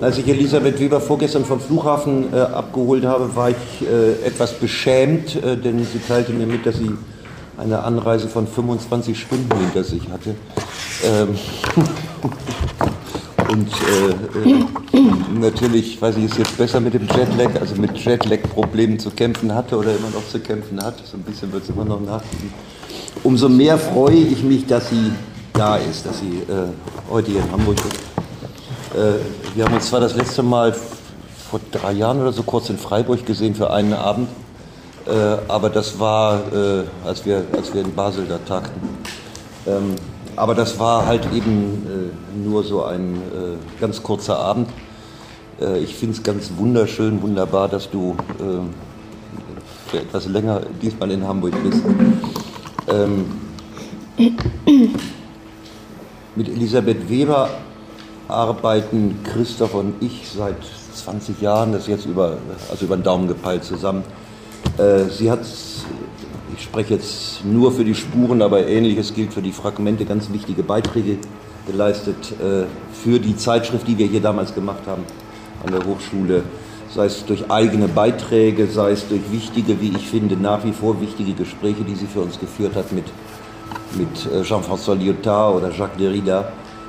Als ich Elisabeth Weber vorgestern vom Flughafen abgeholt habe, war ich etwas beschämt, denn sie teilte mir mit, dass sie eine Anreise von 25 Stunden hinter sich hatte. Und natürlich, weiß ich, ist jetzt besser mit dem Jetlag, also mit Jetlag-Problemen zu kämpfen hatte oder immer noch zu kämpfen hat. So ein bisschen wird es immer noch nachgeben. Umso mehr freue ich mich, dass sie da ist, dass sie heute hier in Hamburg ist. Wir haben uns zwar das letzte Mal vor 3 Jahren oder so kurz in Freiburg gesehen für einen Abend, aber das war, als wir in Basel da tagten. Aber das war halt eben nur so ein ganz kurzer Abend. Ich finde es ganz wunderschön, wunderbar, dass du für etwas länger diesmal in Hamburg bist. Mit Elisabeth Weber arbeiten Christoph und ich seit 20 Jahren, das ist jetzt über den Daumen gepeilt zusammen. Sie hat, ich spreche jetzt nur für die Spuren, aber Ähnliches gilt für die Fragmente, ganz wichtige Beiträge geleistet für die Zeitschrift, die wir hier damals gemacht haben an der Hochschule, sei es durch eigene Beiträge, sei es durch wichtige, wie ich finde, nach wie vor wichtige Gespräche, die sie für uns geführt hat mit Jean-François Lyotard oder Jacques Derrida.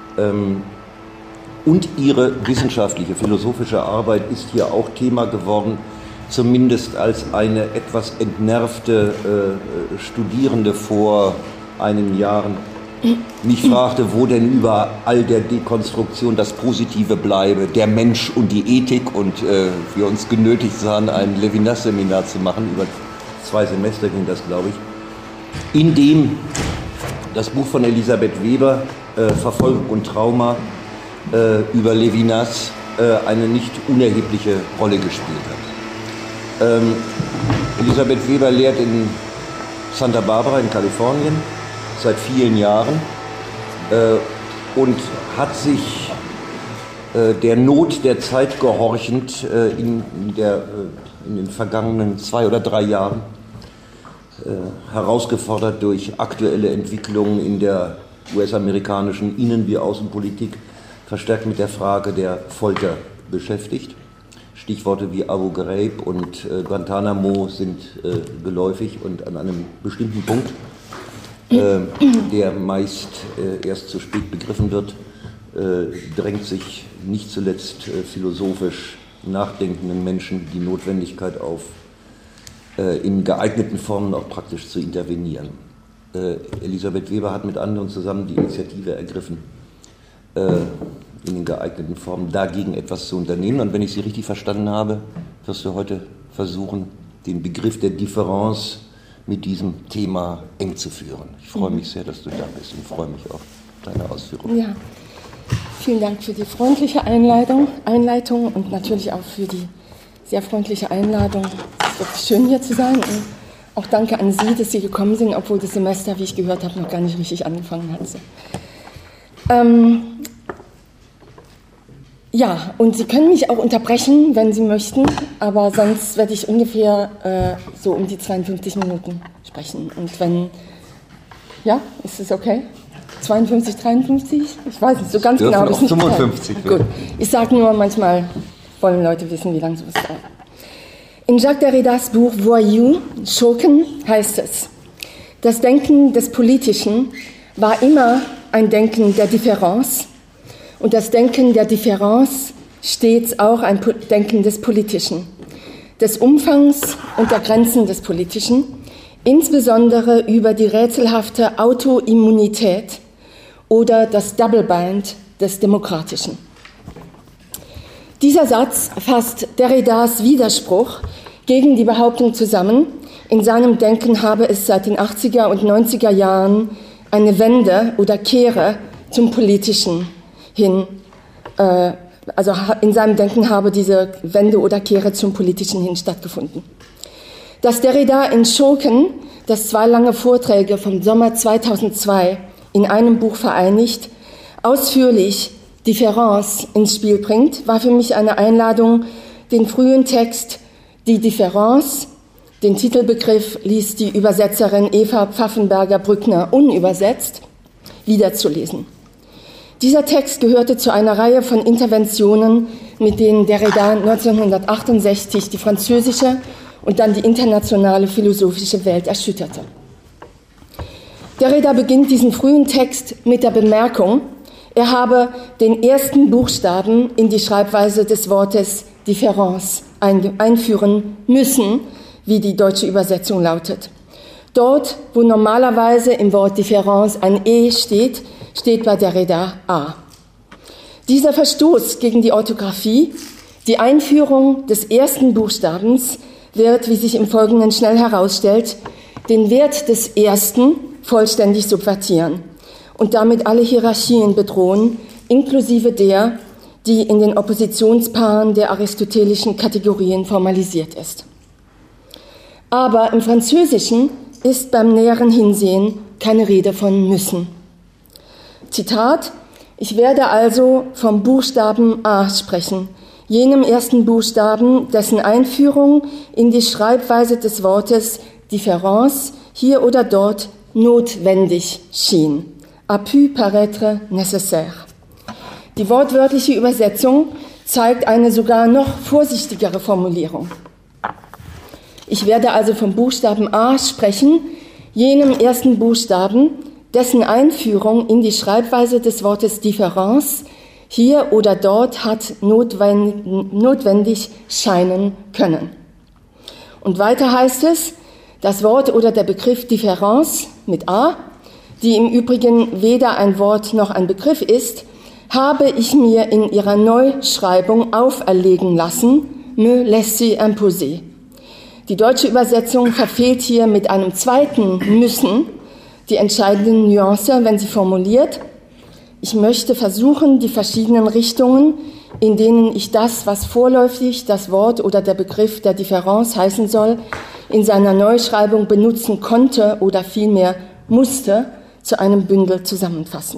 Und ihre wissenschaftliche, philosophische Arbeit ist hier auch Thema geworden, zumindest als eine etwas entnervte Studierende vor einigen Jahren mich fragte, wo denn über all der Dekonstruktion das Positive bleibe, der Mensch und die Ethik, und wir uns genötigt sahen, ein Levinas-Seminar zu machen, über 2 Semester ging das, glaube ich, in dem das Buch von Elisabeth Weber, Verfolgung und Trauma, über Levinas eine nicht unerhebliche Rolle gespielt hat. Elisabeth Weber lehrt in Santa Barbara in Kalifornien seit vielen Jahren und hat sich der Not der Zeit gehorchend in den vergangenen 2 oder 3 Jahren herausgefordert durch aktuelle Entwicklungen in der US-amerikanischen Innen- wie Außenpolitik verstärkt mit der Frage der Folter beschäftigt. Stichworte wie Abu Ghraib und Guantanamo sind geläufig, und an einem bestimmten Punkt, der meist erst zu spät begriffen wird, drängt sich nicht zuletzt philosophisch nachdenkenden Menschen die Notwendigkeit auf, in geeigneten Formen auch praktisch zu intervenieren. Elisabeth Weber hat mit anderen zusammen die Initiative ergriffen, in den geeigneten Formen dagegen etwas zu unternehmen. Und wenn ich Sie richtig verstanden habe, wirst du heute versuchen, den Begriff der Differenz mit diesem Thema eng zu führen. Ich freue mich sehr, dass du da bist, und freue mich auf deine Ausführungen. Ja, vielen Dank für die freundliche Einleitung und natürlich auch für die sehr freundliche Einladung. Es ist wirklich schön, hier zu sein. Und auch danke an Sie, dass Sie gekommen sind, obwohl das Semester, wie ich gehört habe, noch gar nicht richtig angefangen hat. Ja, und Sie können mich auch unterbrechen, wenn Sie möchten, aber sonst werde ich ungefähr so um die 52 Minuten sprechen. Und wenn, ja, ist es okay? 52, 53? Ich weiß nicht, so ganz genau habe ich es nicht 55. Gut, ich sage nur, manchmal wollen Leute wissen, wie lange sowas dauert. In Jacques Derridas Buch Voyou, Schurken, heißt es: Das Denken des Politischen war immer ein Denken der Differenz, und das Denken der Differenz stets auch ein Denken des Politischen, des Umfangs und der Grenzen des Politischen, insbesondere über die rätselhafte Autoimmunität oder das Double Bind des Demokratischen. Dieser Satz fasst Derridas Widerspruch gegen die Behauptung zusammen, in seinem Denken habe es seit den 80er und 90er Jahren eine Wende oder Kehre zum Politischen hin, also in seinem Denken habe diese Wende oder Kehre zum Politischen hin stattgefunden. Dass Derrida in Schurken, das 2 lange Vorträge vom Sommer 2002 in einem Buch vereinigt, ausführlich Differenz ins Spiel bringt, war für mich eine Einladung, den frühen Text Die Differenz, den Titelbegriff ließ die Übersetzerin Eva Pfaffenberger-Brückner unübersetzt, wiederzulesen. Dieser Text gehörte zu einer Reihe von Interventionen, mit denen Derrida 1968 die französische und dann die internationale philosophische Welt erschütterte. Derrida beginnt diesen frühen Text mit der Bemerkung, er habe den ersten Buchstaben in die Schreibweise des Wortes Différence einführen müssen, wie die deutsche Übersetzung lautet. Dort, wo normalerweise im Wort Différence ein E steht, steht bei Derrida A. Dieser Verstoß gegen die Orthographie, die Einführung des ersten Buchstabens, wird, wie sich im Folgenden schnell herausstellt, den Wert des ersten vollständig subvertieren und damit alle Hierarchien bedrohen, inklusive der, die in den Oppositionspaaren der aristotelischen Kategorien formalisiert ist. Aber im Französischen ist beim näheren Hinsehen keine Rede von müssen. Zitat: Ich werde also vom Buchstaben A sprechen, jenem ersten Buchstaben, dessen Einführung in die Schreibweise des Wortes Différence hier oder dort notwendig schien. A pu paraître nécessaire. Die wortwörtliche Übersetzung zeigt eine sogar noch vorsichtigere Formulierung. Ich werde also vom Buchstaben A sprechen, jenem ersten Buchstaben, dessen Einführung in die Schreibweise des Wortes Différence hier oder dort hat notwendig scheinen können. Und weiter heißt es, das Wort oder der Begriff Différence mit A, die im Übrigen weder ein Wort noch ein Begriff ist, habe ich mir in ihrer Neuschreibung auferlegen lassen, me laisser imposer. Die deutsche Übersetzung verfehlt hier mit einem zweiten müssen die entscheidende Nuance, wenn sie formuliert: Ich möchte versuchen, die verschiedenen Richtungen, in denen ich das, was vorläufig das Wort oder der Begriff der Différence heißen soll, in seiner Neuschreibung benutzen konnte oder vielmehr musste, zu einem Bündel zusammenfassen.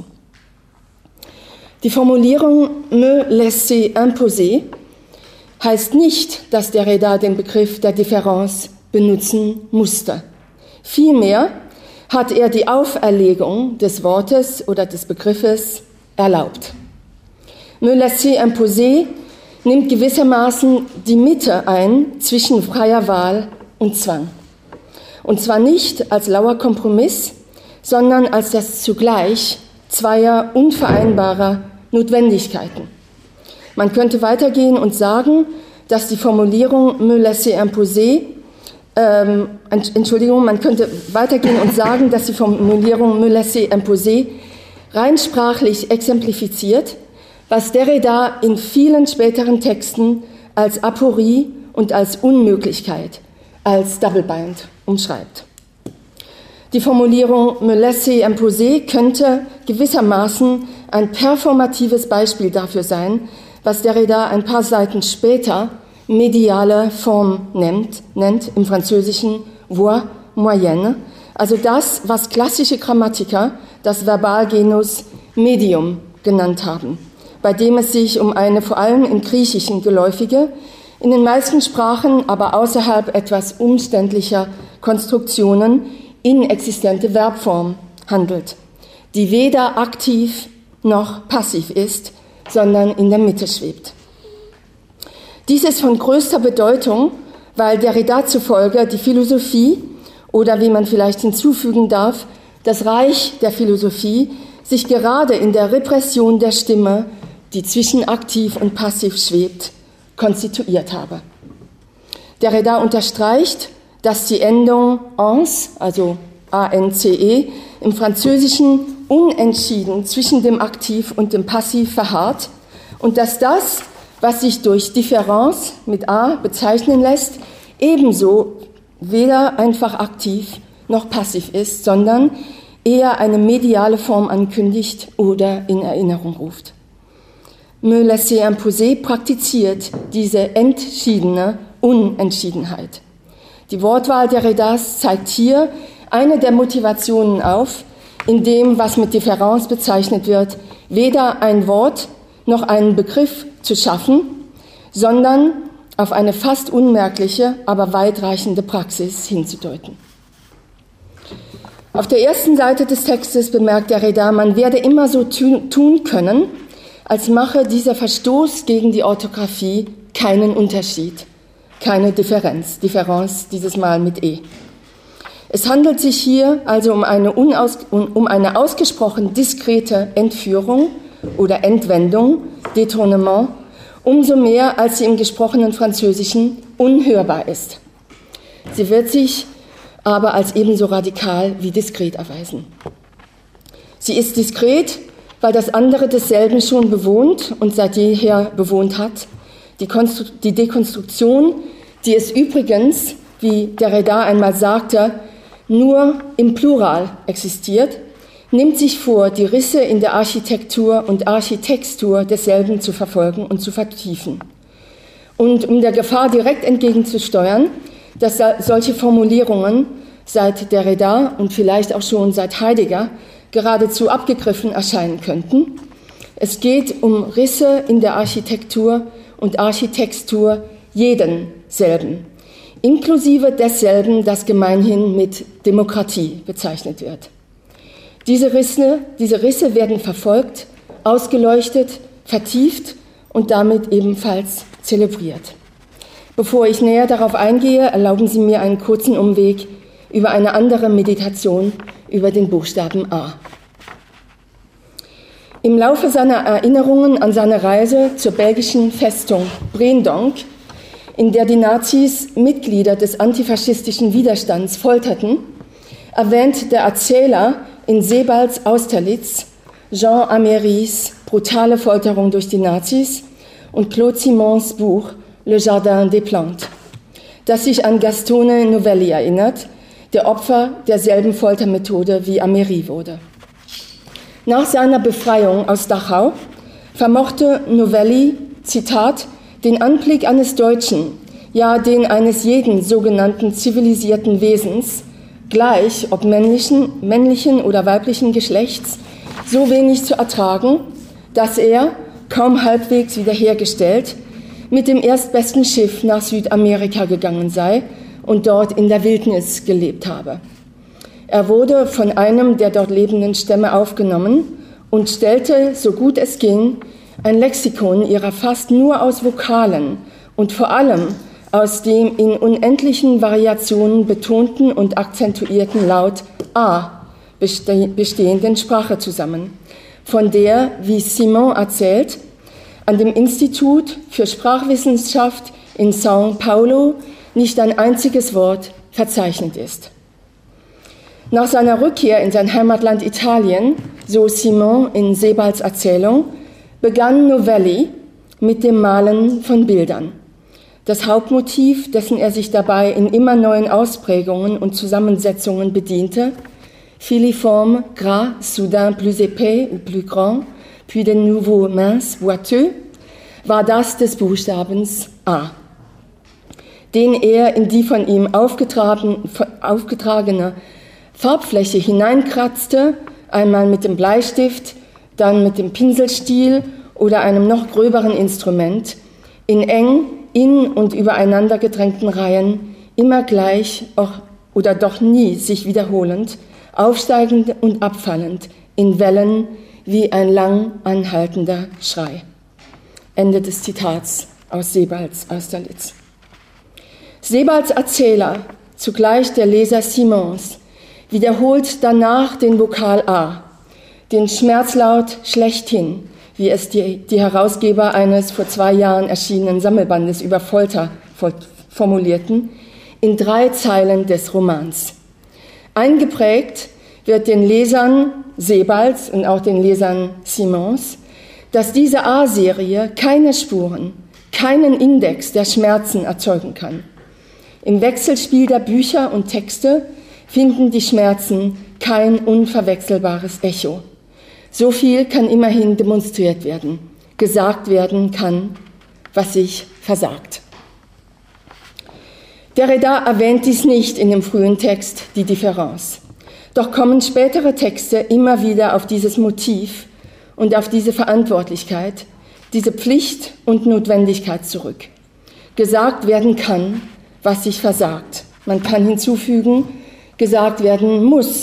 Die Formulierung me laisser imposer heißt nicht, dass Derrida den Begriff der Différence benutzen musste. Vielmehr hat er die Auferlegung des Wortes oder des Begriffes erlaubt. Me laisser imposer nimmt gewissermaßen die Mitte ein zwischen freier Wahl und Zwang. Und zwar nicht als lauer Kompromiss, sondern als das Zugleich zweier unvereinbarer Notwendigkeiten. Man könnte weitergehen und sagen, dass die Formulierung me laisser imposer, man könnte weitergehen und sagen, dass die Formulierung me laisser imposer rein sprachlich exemplifiziert, was Derrida in vielen späteren Texten als Aporie und als Unmöglichkeit, als Double-Bind umschreibt. Die Formulierung me laisser imposer könnte gewissermaßen ein performatives Beispiel dafür sein, was Derrida ein paar Seiten später mediale Form nennt im Französischen voix moyenne, also das, was klassische Grammatiker das Verbalgenus Medium genannt haben, bei dem es sich um eine vor allem im Griechischen geläufige, in den meisten Sprachen aber außerhalb etwas umständlicher Konstruktionen inexistente Verbform handelt, die weder aktiv noch passiv ist, sondern in der Mitte schwebt. Dies ist von größter Bedeutung, weil Derrida zufolge die Philosophie oder, wie man vielleicht hinzufügen darf, das Reich der Philosophie sich gerade in der Repression der Stimme, die zwischen aktiv und passiv schwebt, konstituiert habe. Derrida unterstreicht, dass die Endung ance, also A-N-C-E, im Französischen unentschieden zwischen dem Aktiv und dem Passiv verharrt und dass das, was sich durch Différence mit A bezeichnen lässt, ebenso weder einfach aktiv noch passiv ist, sondern eher eine mediale Form ankündigt oder in Erinnerung ruft. Me laisser imposer praktiziert diese entschiedene Unentschiedenheit. Die Wortwahl Derridas zeigt hier eine der Motivationen auf, in dem, was mit Différence bezeichnet wird, weder ein Wort noch einen Begriff zu schaffen, sondern auf eine fast unmerkliche, aber weitreichende Praxis hinzudeuten. Auf der ersten Seite des Textes bemerkt Derrida, man werde immer so tun können, als mache dieser Verstoß gegen die Orthographie keinen Unterschied, keine Differenz dieses Mal mit E. Es handelt sich hier also um eine ausgesprochen diskrete Entführung oder Entwendung, Détournement, umso mehr, als sie im gesprochenen Französischen unhörbar ist. Sie wird sich aber als ebenso radikal wie diskret erweisen. Sie ist diskret, weil das andere desselben schon bewohnt und seit jeher bewohnt hat. Die Dekonstruktion, die es übrigens, wie Derrida einmal sagte, nur im Plural existiert, nimmt sich vor, die Risse in der Architektur und Architextur desselben zu verfolgen und zu vertiefen. Und um der Gefahr direkt entgegenzusteuern, dass solche Formulierungen seit Derrida und vielleicht auch schon seit Heidegger geradezu abgegriffen erscheinen könnten. Es geht um Risse in der Architektur und Architextur jeden selben, inklusive desselben, das gemeinhin mit Demokratie bezeichnet wird. Diese Risse werden verfolgt, ausgeleuchtet, vertieft und damit ebenfalls zelebriert. Bevor ich näher darauf eingehe, erlauben Sie mir einen kurzen Umweg über eine andere Meditation über den Buchstaben A. Im Laufe seiner Erinnerungen an seine Reise zur belgischen Festung Breendonk, in der die Nazis Mitglieder des antifaschistischen Widerstands folterten, erwähnt der Erzähler in Sebalds Austerlitz Jean Améry's brutale Folterung durch die Nazis und Claude Simons Buch Le Jardin des Plantes, das sich an Gastone Novelli erinnert, der Opfer derselben Foltermethode wie Améry wurde. Nach seiner Befreiung aus Dachau vermochte Novelli, Zitat, den Anblick eines Deutschen, ja den eines jeden sogenannten zivilisierten Wesens, gleich ob männlichen oder weiblichen Geschlechts, so wenig zu ertragen, dass er, kaum halbwegs wiederhergestellt, mit dem erstbesten Schiff nach Südamerika gegangen sei und dort in der Wildnis gelebt habe. Er wurde von einem der dort lebenden Stämme aufgenommen und stellte, so gut es ging, ein Lexikon ihrer fast nur aus Vokalen und vor allem aus dem in unendlichen Variationen betonten und akzentuierten Laut A bestehenden Sprache zusammen, von der, wie Simon erzählt, an dem Institut für Sprachwissenschaft in São Paulo nicht ein einziges Wort verzeichnet ist. Nach seiner Rückkehr in sein Heimatland Italien, so Simon in Sebalds Erzählung, begann Novelli mit dem Malen von Bildern. Das Hauptmotiv, dessen er sich dabei in immer neuen Ausprägungen und Zusammensetzungen bediente, filiforme, gras, soudain plus épais ou plus grand, puis de nouveau mince, boiteux, war das des Buchstabens A, den er in die von ihm aufgetragene Farbfläche hineinkratzte, einmal mit dem Bleistift, dann mit dem Pinselstiel oder einem noch gröberen Instrument, in eng, in- und übereinander gedrängten Reihen, immer gleich oder doch nie sich wiederholend, aufsteigend und abfallend, in Wellen wie ein lang anhaltender Schrei. Ende des Zitats aus Sebalds Austerlitz. Sebalds Erzähler, zugleich der Leser Simons, wiederholt danach den Vokal A, den Schmerzlaut schlechthin, wie es die Herausgeber eines vor 2 Jahren erschienenen Sammelbandes über Folter formulierten, in 3 Zeilen des Romans. Eingeprägt wird den Lesern Sebalds und auch den Lesern Simons, dass diese A-Serie keine Spuren, keinen Index der Schmerzen erzeugen kann. Im Wechselspiel der Bücher und Texte finden die Schmerzen kein unverwechselbares Echo. So viel kann immerhin demonstriert werden. Gesagt werden kann, was sich versagt. Derrida erwähnt dies nicht in dem frühen Text, die Differenz. Doch kommen spätere Texte immer wieder auf dieses Motiv und auf diese Verantwortlichkeit, diese Pflicht und Notwendigkeit zurück. Gesagt werden kann, was sich versagt. Man kann hinzufügen, gesagt werden muss,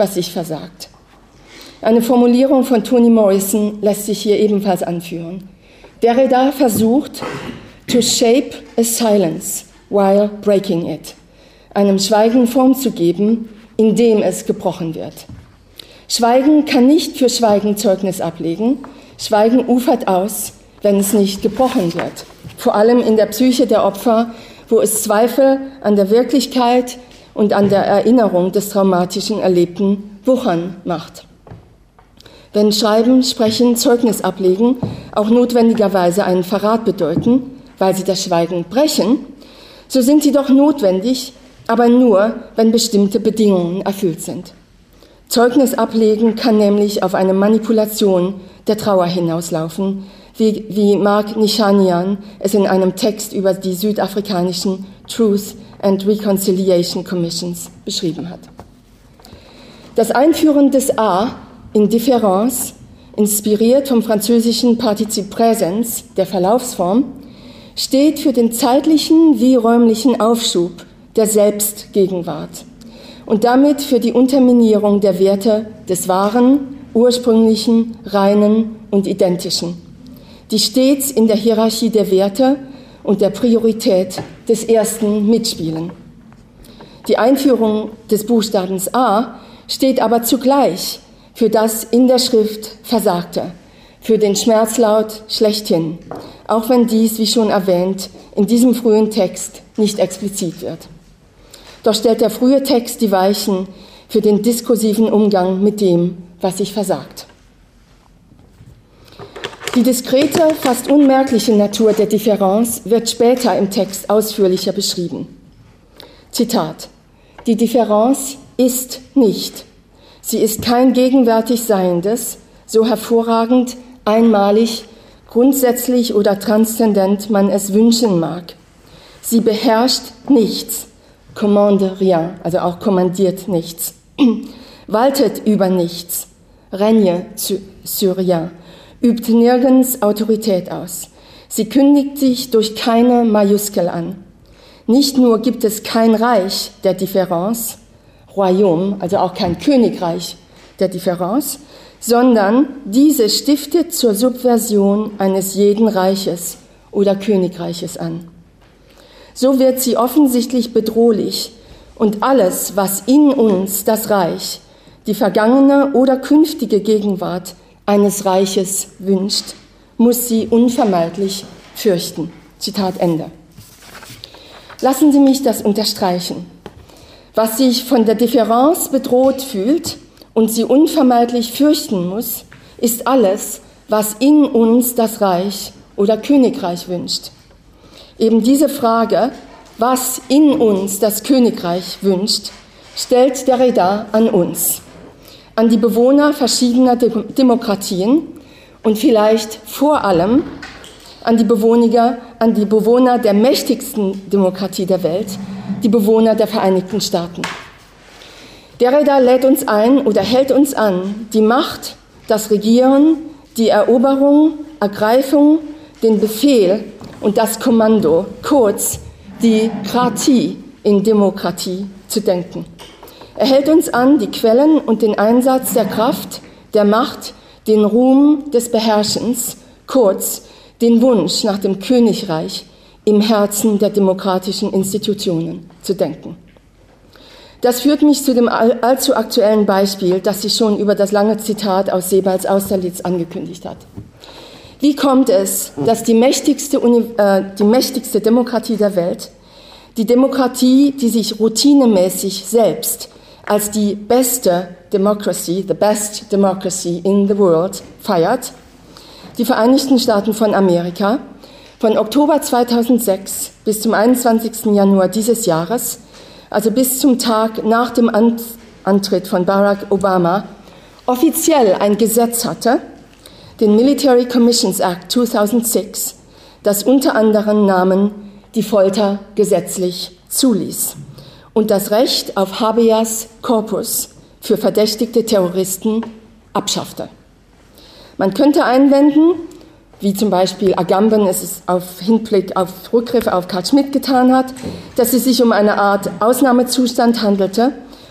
was sich versagt. Eine Formulierung von Toni Morrison lässt sich hier ebenfalls anführen. Derrida versucht, to shape a silence while breaking it, einem Schweigen Form zu geben, indem es gebrochen wird. Schweigen kann nicht für Schweigen Zeugnis ablegen. Schweigen ufert aus, wenn es nicht gebrochen wird. Vor allem in der Psyche der Opfer, wo es Zweifel an der Wirklichkeit und an der Erinnerung des traumatischen Erlebten wuchern macht. Wenn Schreiben, Sprechen, Zeugnis ablegen auch notwendigerweise einen Verrat bedeuten, weil sie das Schweigen brechen, so sind sie doch notwendig, aber nur, wenn bestimmte Bedingungen erfüllt sind. Zeugnis ablegen kann nämlich auf eine Manipulation der Trauer hinauslaufen, wie Mark Nishanian es in einem Text über die südafrikanischen Truth and Reconciliation Commissions beschrieben hat. Das Einführen des A in Différence, inspiriert vom französischen Partizip Präsens, der Verlaufsform, steht für den zeitlichen wie räumlichen Aufschub der Selbstgegenwart und damit für die Unterminierung der Werte des Wahren, Ursprünglichen, Reinen und Identischen, die stets in der Hierarchie der Werte und der Priorität des Ersten mitspielen. Die Einführung des Buchstabens A steht aber zugleich für das in der Schrift Versagte, für den Schmerzlaut schlechthin, auch wenn dies, wie schon erwähnt, in diesem frühen Text nicht explizit wird. Doch stellt der frühe Text die Weichen für den diskursiven Umgang mit dem, was sich versagt. Die diskrete, fast unmerkliche Natur der Differenz wird später im Text ausführlicher beschrieben. Zitat: Die Differenz ist nicht. Sie ist kein gegenwärtig Seiendes, so hervorragend, einmalig, grundsätzlich oder transzendent man es wünschen mag. Sie beherrscht nichts, commande rien, also auch kommandiert nichts, waltet über nichts, règne sur rien, übt nirgends Autorität aus. Sie kündigt sich durch keine Majuskel an. Nicht nur gibt es kein Reich der Differenz, Royaume, also auch kein Königreich der Differenz, sondern diese stiftet zur Subversion eines jeden Reiches oder Königreiches an. So wird sie offensichtlich bedrohlich und alles, was in uns das Reich, die vergangene oder künftige Gegenwart eines Reiches wünscht, muss sie unvermeidlich fürchten. Zitat Ende. Lassen Sie mich das unterstreichen. Was sich von der Differenz bedroht fühlt und sie unvermeidlich fürchten muss, ist alles, was in uns das Reich oder Königreich wünscht. Eben diese Frage, was in uns das Königreich wünscht, stellt Derrida an uns, an die Bewohner verschiedener Demokratien und vielleicht vor allem an die Bewohner der mächtigsten Demokratie der Welt, die Bewohner der Vereinigten Staaten. Derrida lädt uns ein oder hält uns an, die Macht, das Regieren, die Eroberung, Ergreifung, den Befehl und das Kommando, kurz die Kratie in Demokratie zu denken. Er hält uns an, die Quellen und den Einsatz der Kraft, der Macht, den Ruhm des Beherrschens, kurz den Wunsch nach dem Königreich im Herzen der demokratischen Institutionen zu denken. Das führt mich zu dem allzu aktuellen Beispiel, das sich schon über das lange Zitat aus Sebalds Austerlitz angekündigt hat. Wie kommt es, dass die mächtigste Demokratie der Welt, die Demokratie, die sich routinemäßig selbst als die beste Democracy, the best democracy in the world, feiert, die Vereinigten Staaten von Amerika, von Oktober 2006 bis zum 21. Januar dieses Jahres, also bis zum Tag nach dem Antritt von Barack Obama, offiziell ein Gesetz hatte, den Military Commissions Act 2006, das unter anderem Namen die Folter gesetzlich zuließ und das Recht auf Habeas Corpus für verdächtigte Terroristen abschaffte. Man könnte einwenden, wie zum Beispiel Agamben es auf Hinblick auf Rückgriff auf Carl Schmitt getan hat, dass es sich um eine Art Ausnahmezustand handelte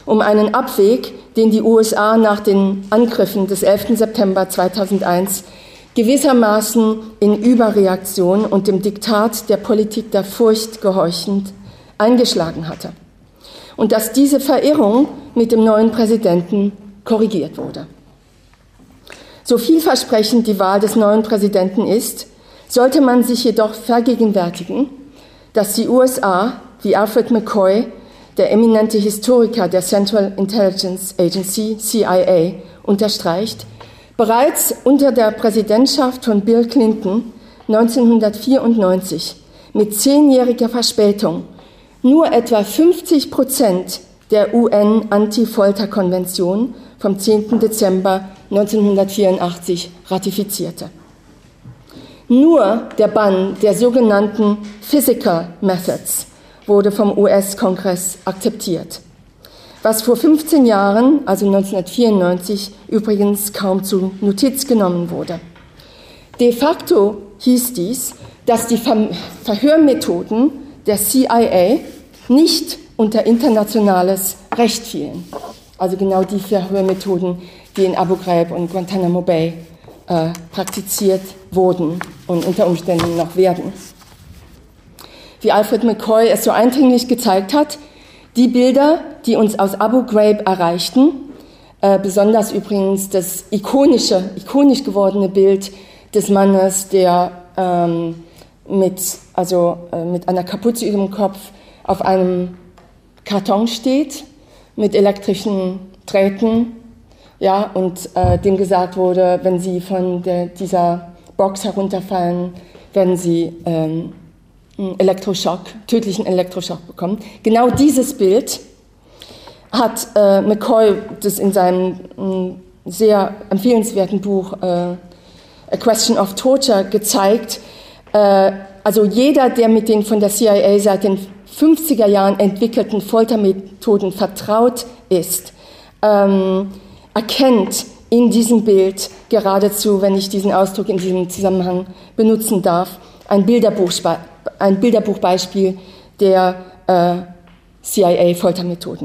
um einen Abweg, den die USA nach den Angriffen des 11. September 2001 gewissermaßen in Überreaktion und dem Diktat der Politik der Furcht gehorchend eingeschlagen hatte. Und dass diese Verirrung mit dem neuen Präsidenten korrigiert wurde. So vielversprechend die Wahl des neuen Präsidenten ist, sollte man sich jedoch vergegenwärtigen, dass die USA, wie Alfred McCoy, der eminente Historiker der Central Intelligence Agency, CIA, unterstreicht, bereits unter der Präsidentschaft von Bill Clinton 1994 mit 10-jähriger Verspätung nur etwa 50% der UN-Anti-Folter-Konvention vom 10. Dezember 1984 ratifizierte. Nur der Bann der sogenannten Physical Methods wurde vom US-Kongress akzeptiert, was vor 15 Jahren, also 1994, übrigens kaum zu Notiz genommen wurde. De facto hieß dies, dass die Verhörmethoden der CIA nicht unter internationales Recht fielen. Also genau die Verhörmethoden, die in Abu Ghraib und Guantanamo Bay praktiziert wurden und unter Umständen noch werden. Wie Alfred McCoy es so eindringlich gezeigt hat, die Bilder, die uns aus Abu Ghraib erreichten, besonders übrigens das ikonisch gewordene Bild des Mannes, der mit einer Kapuze über dem Kopf auf einem Karton steht, mit elektrischen Drähten, ja, und dem gesagt wurde, wenn Sie von dieser Box herunterfallen, werden Sie tödlichen Elektroschock bekommen. Genau dieses Bild hat McCoy das in seinem sehr empfehlenswerten Buch A Question of Torture gezeigt. Also jeder, der mit den von der CIA seit den 50er Jahren entwickelten Foltermethoden vertraut ist, erkennt in diesem Bild geradezu, wenn ich diesen Ausdruck in diesem Zusammenhang benutzen darf, ein Bilderbuchbeispiel der CIA-Foltermethoden.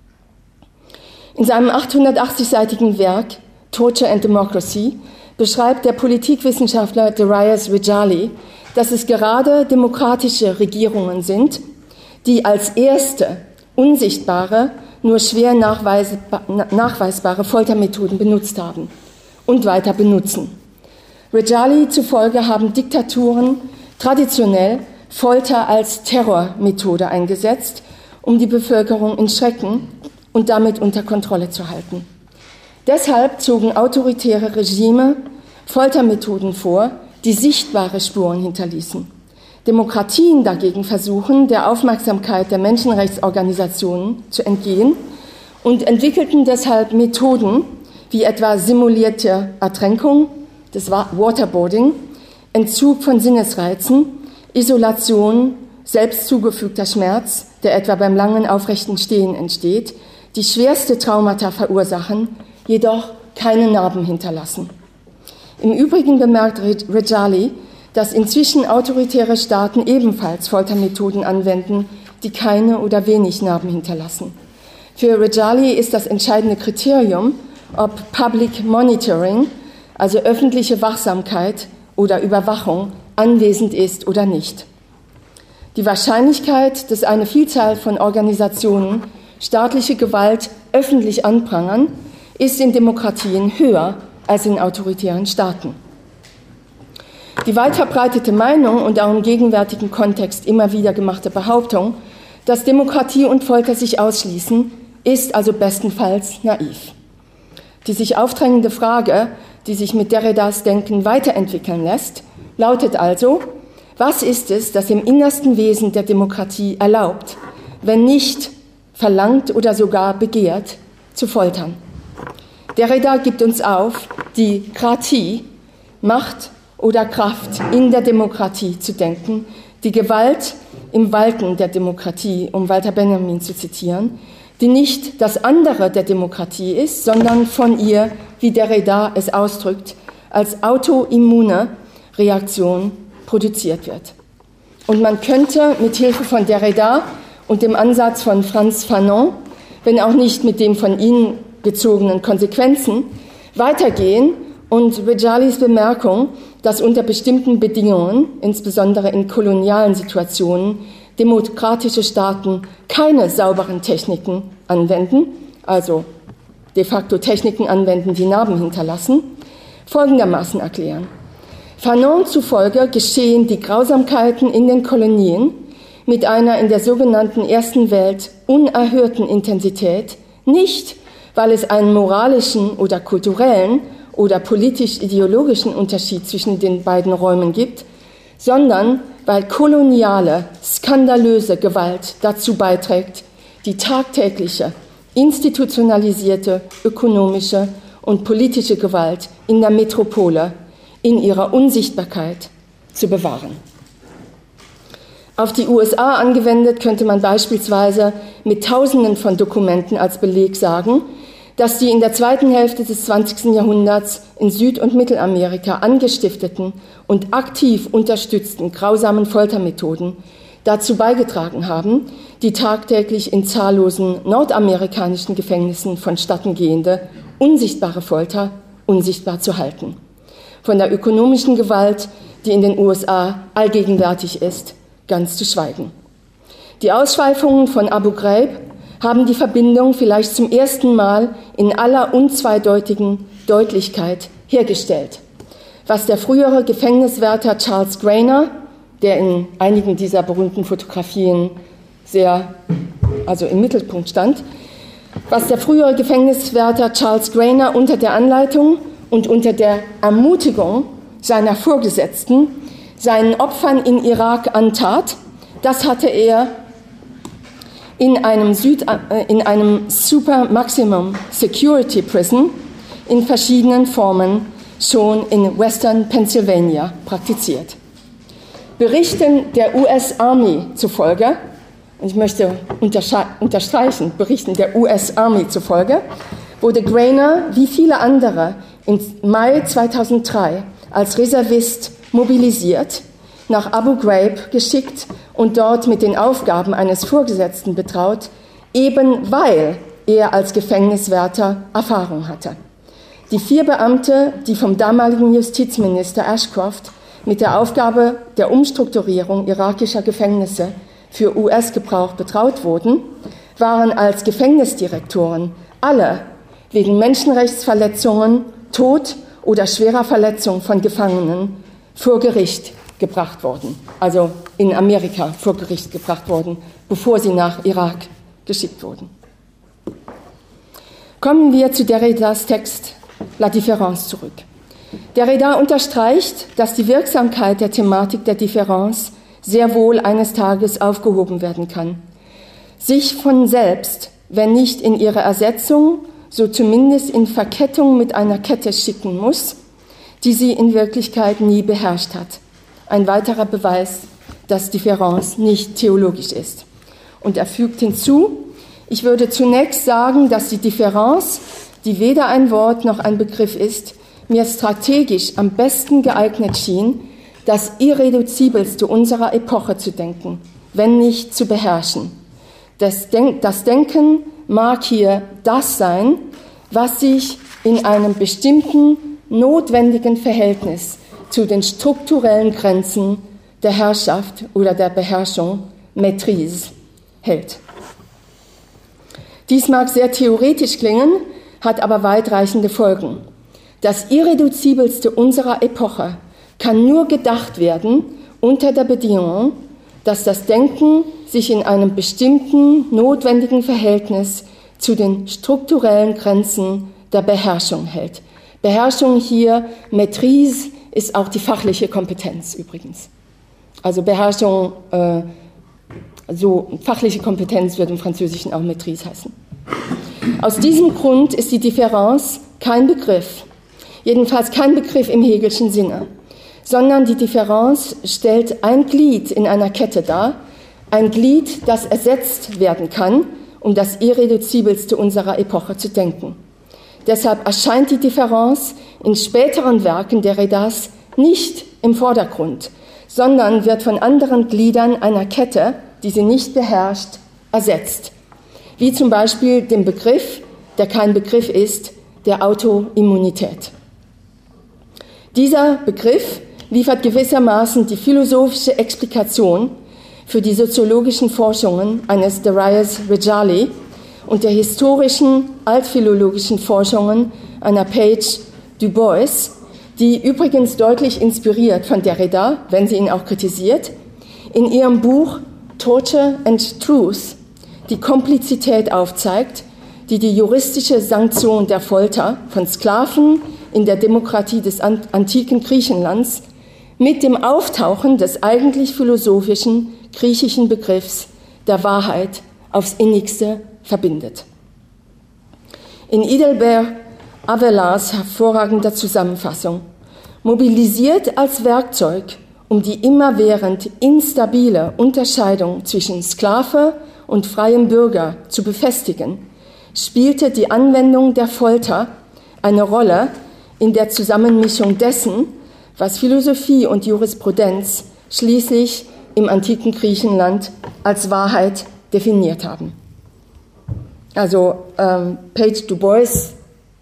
In seinem 880-seitigen Werk Torture and Democracy beschreibt der Politikwissenschaftler Darius Rejali, dass es gerade demokratische Regierungen sind, die als erste unsichtbare, nur schwer nachweisbare Foltermethoden benutzt haben und weiter benutzen. Rejali zufolge haben Diktaturen traditionell Folter als Terrormethode eingesetzt, um die Bevölkerung in Schrecken und damit unter Kontrolle zu halten. Deshalb zogen autoritäre Regime Foltermethoden vor, die sichtbare Spuren hinterließen. Demokratien dagegen versuchen, der Aufmerksamkeit der Menschenrechtsorganisationen zu entgehen und entwickelten deshalb Methoden wie etwa simulierte Ertränkung, das Waterboarding, Entzug von Sinnesreizen, Isolation, selbst zugefügter Schmerz, der etwa beim langen aufrechten Stehen entsteht, die schwerste Traumata verursachen, jedoch keine Narben hinterlassen. Im Übrigen bemerkt Rejali, dass inzwischen autoritäre Staaten ebenfalls Foltermethoden anwenden, die keine oder wenig Narben hinterlassen. Für Rejali ist das entscheidende Kriterium, ob Public Monitoring, also öffentliche Wachsamkeit oder Überwachung, anwesend ist oder nicht. Die Wahrscheinlichkeit, dass eine Vielzahl von Organisationen staatliche Gewalt öffentlich anprangern, ist in Demokratien höher als in autoritären Staaten. Die weit verbreitete Meinung und auch im gegenwärtigen Kontext immer wieder gemachte Behauptung, dass Demokratie und Folter sich ausschließen, ist also bestenfalls naiv. Die sich aufdrängende Frage, die sich mit Derridas Denken weiterentwickeln lässt, lautet also: Was ist es, das im innersten Wesen der Demokratie erlaubt, wenn nicht verlangt oder sogar begehrt, zu foltern? Derrida gibt uns auf, die Kratie, Macht oder Kraft in der Demokratie zu denken, die Gewalt im Walten der Demokratie, um Walter Benjamin zu zitieren, die nicht das andere der Demokratie ist, sondern von ihr, wie Derrida es ausdrückt, als autoimmune Reaktion produziert wird. Und man könnte mit Hilfe von Derrida und dem Ansatz von Frantz Fanon wenn auch nicht mit den von ihnen gezogenen Konsequenzen, weitergehen und Rejalis Bemerkung, dass unter bestimmten Bedingungen, insbesondere in kolonialen Situationen, demokratische Staaten keine sauberen Techniken anwenden, also de facto Techniken anwenden, die Narben hinterlassen, folgendermaßen erklären. Fanon zufolge geschehen die Grausamkeiten in den Kolonien mit einer in der sogenannten Ersten Welt unerhörten Intensität, nicht, weil es einen moralischen oder kulturellen oder politisch-ideologischen Unterschied zwischen den beiden Räumen gibt, sondern weil koloniale, skandalöse Gewalt dazu beiträgt, die tagtägliche, institutionalisierte ökonomische und politische Gewalt in der Metropole in ihrer Unsichtbarkeit zu bewahren. Auf die USA angewendet könnte man beispielsweise mit Tausenden von Dokumenten als Beleg sagen, dass die in der zweiten Hälfte des 20. Jahrhunderts in Süd- und Mittelamerika angestifteten und aktiv unterstützten grausamen Foltermethoden dazu beigetragen haben, die tagtäglich in zahllosen nordamerikanischen Gefängnissen vonstattengehende unsichtbare Folter unsichtbar zu halten. Von der ökonomischen Gewalt, die in den USA allgegenwärtig ist, ganz zu schweigen. Die Ausschweifungen von Abu Ghraib haben die Verbindung vielleicht zum ersten Mal in aller unzweideutigen Deutlichkeit hergestellt. Was der frühere Gefängniswärter Charles Grainer, der in einigen dieser berühmten Fotografien im Mittelpunkt stand, was der frühere Gefängniswärter Charles Grainer unter der Anleitung und unter der Ermutigung seiner Vorgesetzten seinen Opfern in Irak antat, das hatte er in einem Super Maximum Security Prison in verschiedenen Formen schon in Western Pennsylvania praktiziert. Berichten der US Army zufolge, und ich möchte unterstreichen, Berichten der US Army zufolge, wurde Grainer wie viele andere im Mai 2003 als Reservist mobilisiert, nach Abu Ghraib geschickt und dort mit den Aufgaben eines Vorgesetzten betraut, eben weil er als Gefängniswärter Erfahrung hatte. Die 4 Beamte, die vom damaligen Justizminister Ashcroft mit der Aufgabe der Umstrukturierung irakischer Gefängnisse für US-Gebrauch betraut wurden, waren als Gefängnisdirektoren alle wegen Menschenrechtsverletzungen, Tod oder schwerer Verletzung von Gefangenen vor Gericht gebracht worden, also in Amerika vor Gericht gebracht worden, bevor sie nach Irak geschickt wurden. Kommen wir zu Derridas Text La Différence zurück. Derrida unterstreicht, dass die Wirksamkeit der Thematik der Differenz sehr wohl eines Tages aufgehoben werden kann. Sich von selbst, wenn nicht in ihre Ersetzung, so zumindest in Verkettung mit einer Kette schicken muss, die sie in Wirklichkeit nie beherrscht hat. Ein weiterer Beweis, dass Differenz nicht theologisch ist. Und er fügt hinzu, ich würde zunächst sagen, dass die Differenz, die weder ein Wort noch ein Begriff ist, mir strategisch am besten geeignet schien, das Irreduzibelste unserer Epoche zu denken, wenn nicht zu beherrschen. Das Denken mag hier das sein, was sich in einem bestimmten, notwendigen Verhältnis zu den strukturellen Grenzen der Herrschaft oder der Beherrschung, Maîtrise, hält. Dies mag sehr theoretisch klingen, hat aber weitreichende Folgen. Das Irreduzibelste unserer Epoche kann nur gedacht werden unter der Bedingung, dass das Denken sich in einem bestimmten, notwendigen Verhältnis zu den strukturellen Grenzen der Beherrschung hält. Beherrschung hier, Maîtrise, ist auch die fachliche Kompetenz übrigens. Also Beherrschung, fachliche Kompetenz wird im Französischen auch Maîtrise heißen. Aus diesem Grund ist die Differenz kein Begriff, jedenfalls kein Begriff im Hegelschen Sinne, sondern die Differenz stellt ein Glied in einer Kette dar, ein Glied, das ersetzt werden kann, um das Irreduzibelste unserer Epoche zu denken. Deshalb erscheint die Differenz in späteren Werken Derridas nicht im Vordergrund, sondern wird von anderen Gliedern einer Kette, die sie nicht beherrscht, ersetzt. wie zum Beispiel dem Begriff, der kein Begriff ist, der Autoimmunität. Dieser Begriff liefert gewissermaßen die philosophische Explikation für die soziologischen Forschungen eines Darius Rejali und der historischen, altphilologischen Forschungen einer Paige Du Bois, die übrigens deutlich inspiriert von Derrida, wenn sie ihn auch kritisiert, in ihrem Buch Torture and Truth die Komplizität aufzeigt, die die juristische Sanktion der Folter von Sklaven in der Demokratie des antiken Griechenlands mit dem Auftauchen des eigentlich philosophischen griechischen Begriffs der Wahrheit aufs Innigste verbindet. In Idilber Avelars hervorragender Zusammenfassung, mobilisiert als Werkzeug, um die immerwährend instabile Unterscheidung zwischen Sklave und freiem Bürger zu befestigen, spielte die Anwendung der Folter eine Rolle in der Zusammenmischung dessen, was Philosophie und Jurisprudenz schließlich im antiken Griechenland als Wahrheit definiert haben. Also Paige Du Bois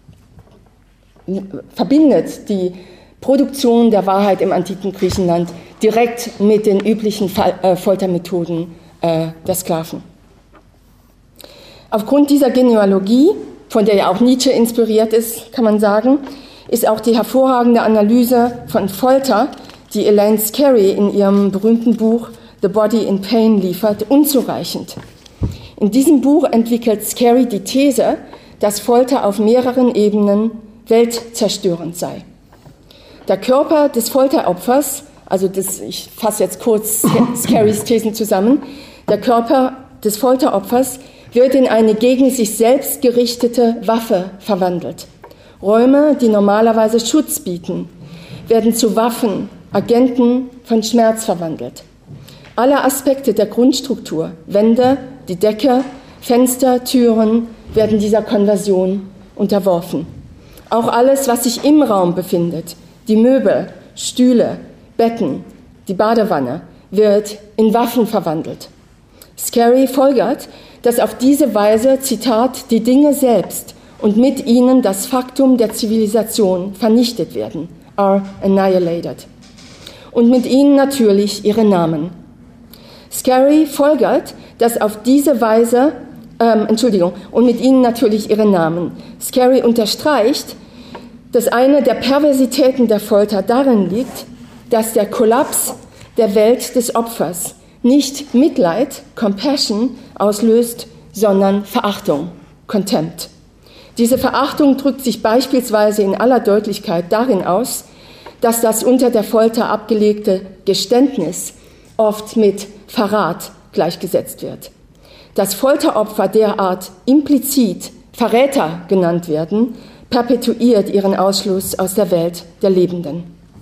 verbindet die Produktion der Wahrheit im antiken Griechenland direkt mit den üblichen Foltermethoden der Sklaven. Aufgrund dieser Genealogie, von der ja auch Nietzsche inspiriert ist, kann man sagen, ist auch die hervorragende Analyse von Folter, die Elaine Scarry in ihrem berühmten Buch The Body in Pain liefert, unzureichend. In diesem Buch entwickelt Scarry die These, dass Folter auf mehreren Ebenen weltzerstörend sei. Der Körper des Folteropfers, ich fasse jetzt kurz Scarrys Thesen zusammen, der Körper des Folteropfers wird in eine gegen sich selbst gerichtete Waffe verwandelt. Räume, die normalerweise Schutz bieten, werden zu Waffen, Agenten von Schmerz verwandelt. Alle Aspekte der Grundstruktur, Wände, die Decke, Fenster, Türen, werden dieser Konversion unterworfen. Auch alles, was sich im Raum befindet, die Möbel, Stühle, Betten, die Badewanne, wird in Waffen verwandelt. Scarry folgert, dass auf diese Weise, Zitat, die Dinge selbst und mit ihnen das Faktum der Zivilisation vernichtet werden, are annihilated. Und mit ihnen natürlich ihre Namen. Scarry folgert, dass auf diese Weise, und mit ihnen natürlich ihre Namen. Scarry unterstreicht, dass eine der Perversitäten der Folter darin liegt, dass der Kollaps der Welt des Opfers nicht Mitleid, Compassion auslöst, sondern Verachtung, Contempt. Diese Verachtung drückt sich beispielsweise in aller Deutlichkeit darin aus, dass das unter der Folter abgelegte Geständnis oft mit Verrat gleichgesetzt wird. Dass Folteropfer derart implizit Verräter genannt werden, perpetuiert ihren Ausschluss aus der Welt der Lebenden.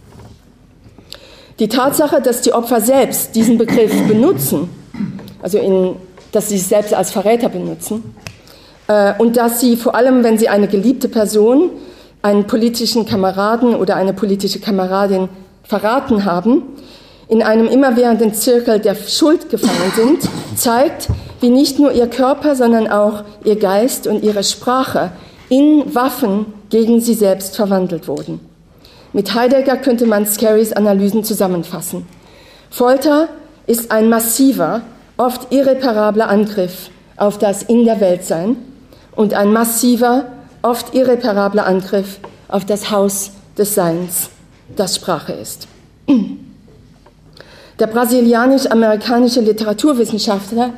Die Tatsache, dass die Opfer selbst diesen Begriff benutzen, dass sie sich selbst als Verräter benutzen, und dass sie vor allem, wenn sie eine geliebte Person, einen politischen Kameraden oder eine politische Kameradin verraten haben, in einem immerwährenden Zirkel der Schuld gefangen sind, zeigt, wie nicht nur ihr Körper, sondern auch ihr Geist und ihre Sprache in Waffen gegen sie selbst verwandelt wurden. Mit Heidegger könnte man Scarrys Analysen zusammenfassen. Folter ist ein massiver, oft irreparabler Angriff auf das In der Weltsein und ein massiver, oft irreparabler Angriff auf das Haus des Seins, das Sprache ist. Der brasilianisch-amerikanische Literaturwissenschaftler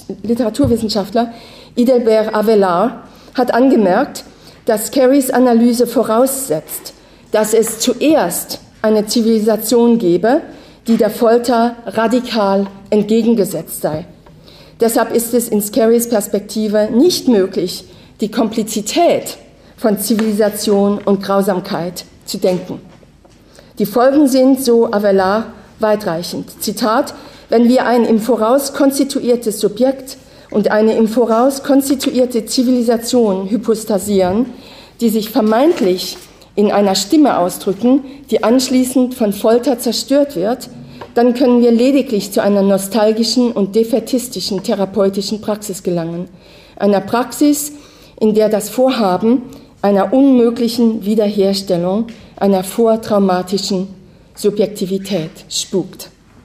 Idilber Avelar hat angemerkt, dass Scarrys Analyse voraussetzt, dass es zuerst eine Zivilisation gebe, die der Folter radikal entgegengesetzt sei. Deshalb ist es in Scarrys Perspektive nicht möglich, die Komplizität von Zivilisation und Grausamkeit zu denken. Die Folgen sind, so Avelar, weitreichend. Zitat: Wenn wir ein im Voraus konstituiertes Subjekt und eine im Voraus konstituierte Zivilisation hypostasieren, die sich vermeintlich in einer Stimme ausdrücken, die anschließend von Folter zerstört wird, dann können wir lediglich zu einer nostalgischen und defaitistischen therapeutischen Praxis gelangen, einer Praxis, in der das Vorhaben einer unmöglichen Wiederherstellung einer vortraumatischen Subjektivität spukt.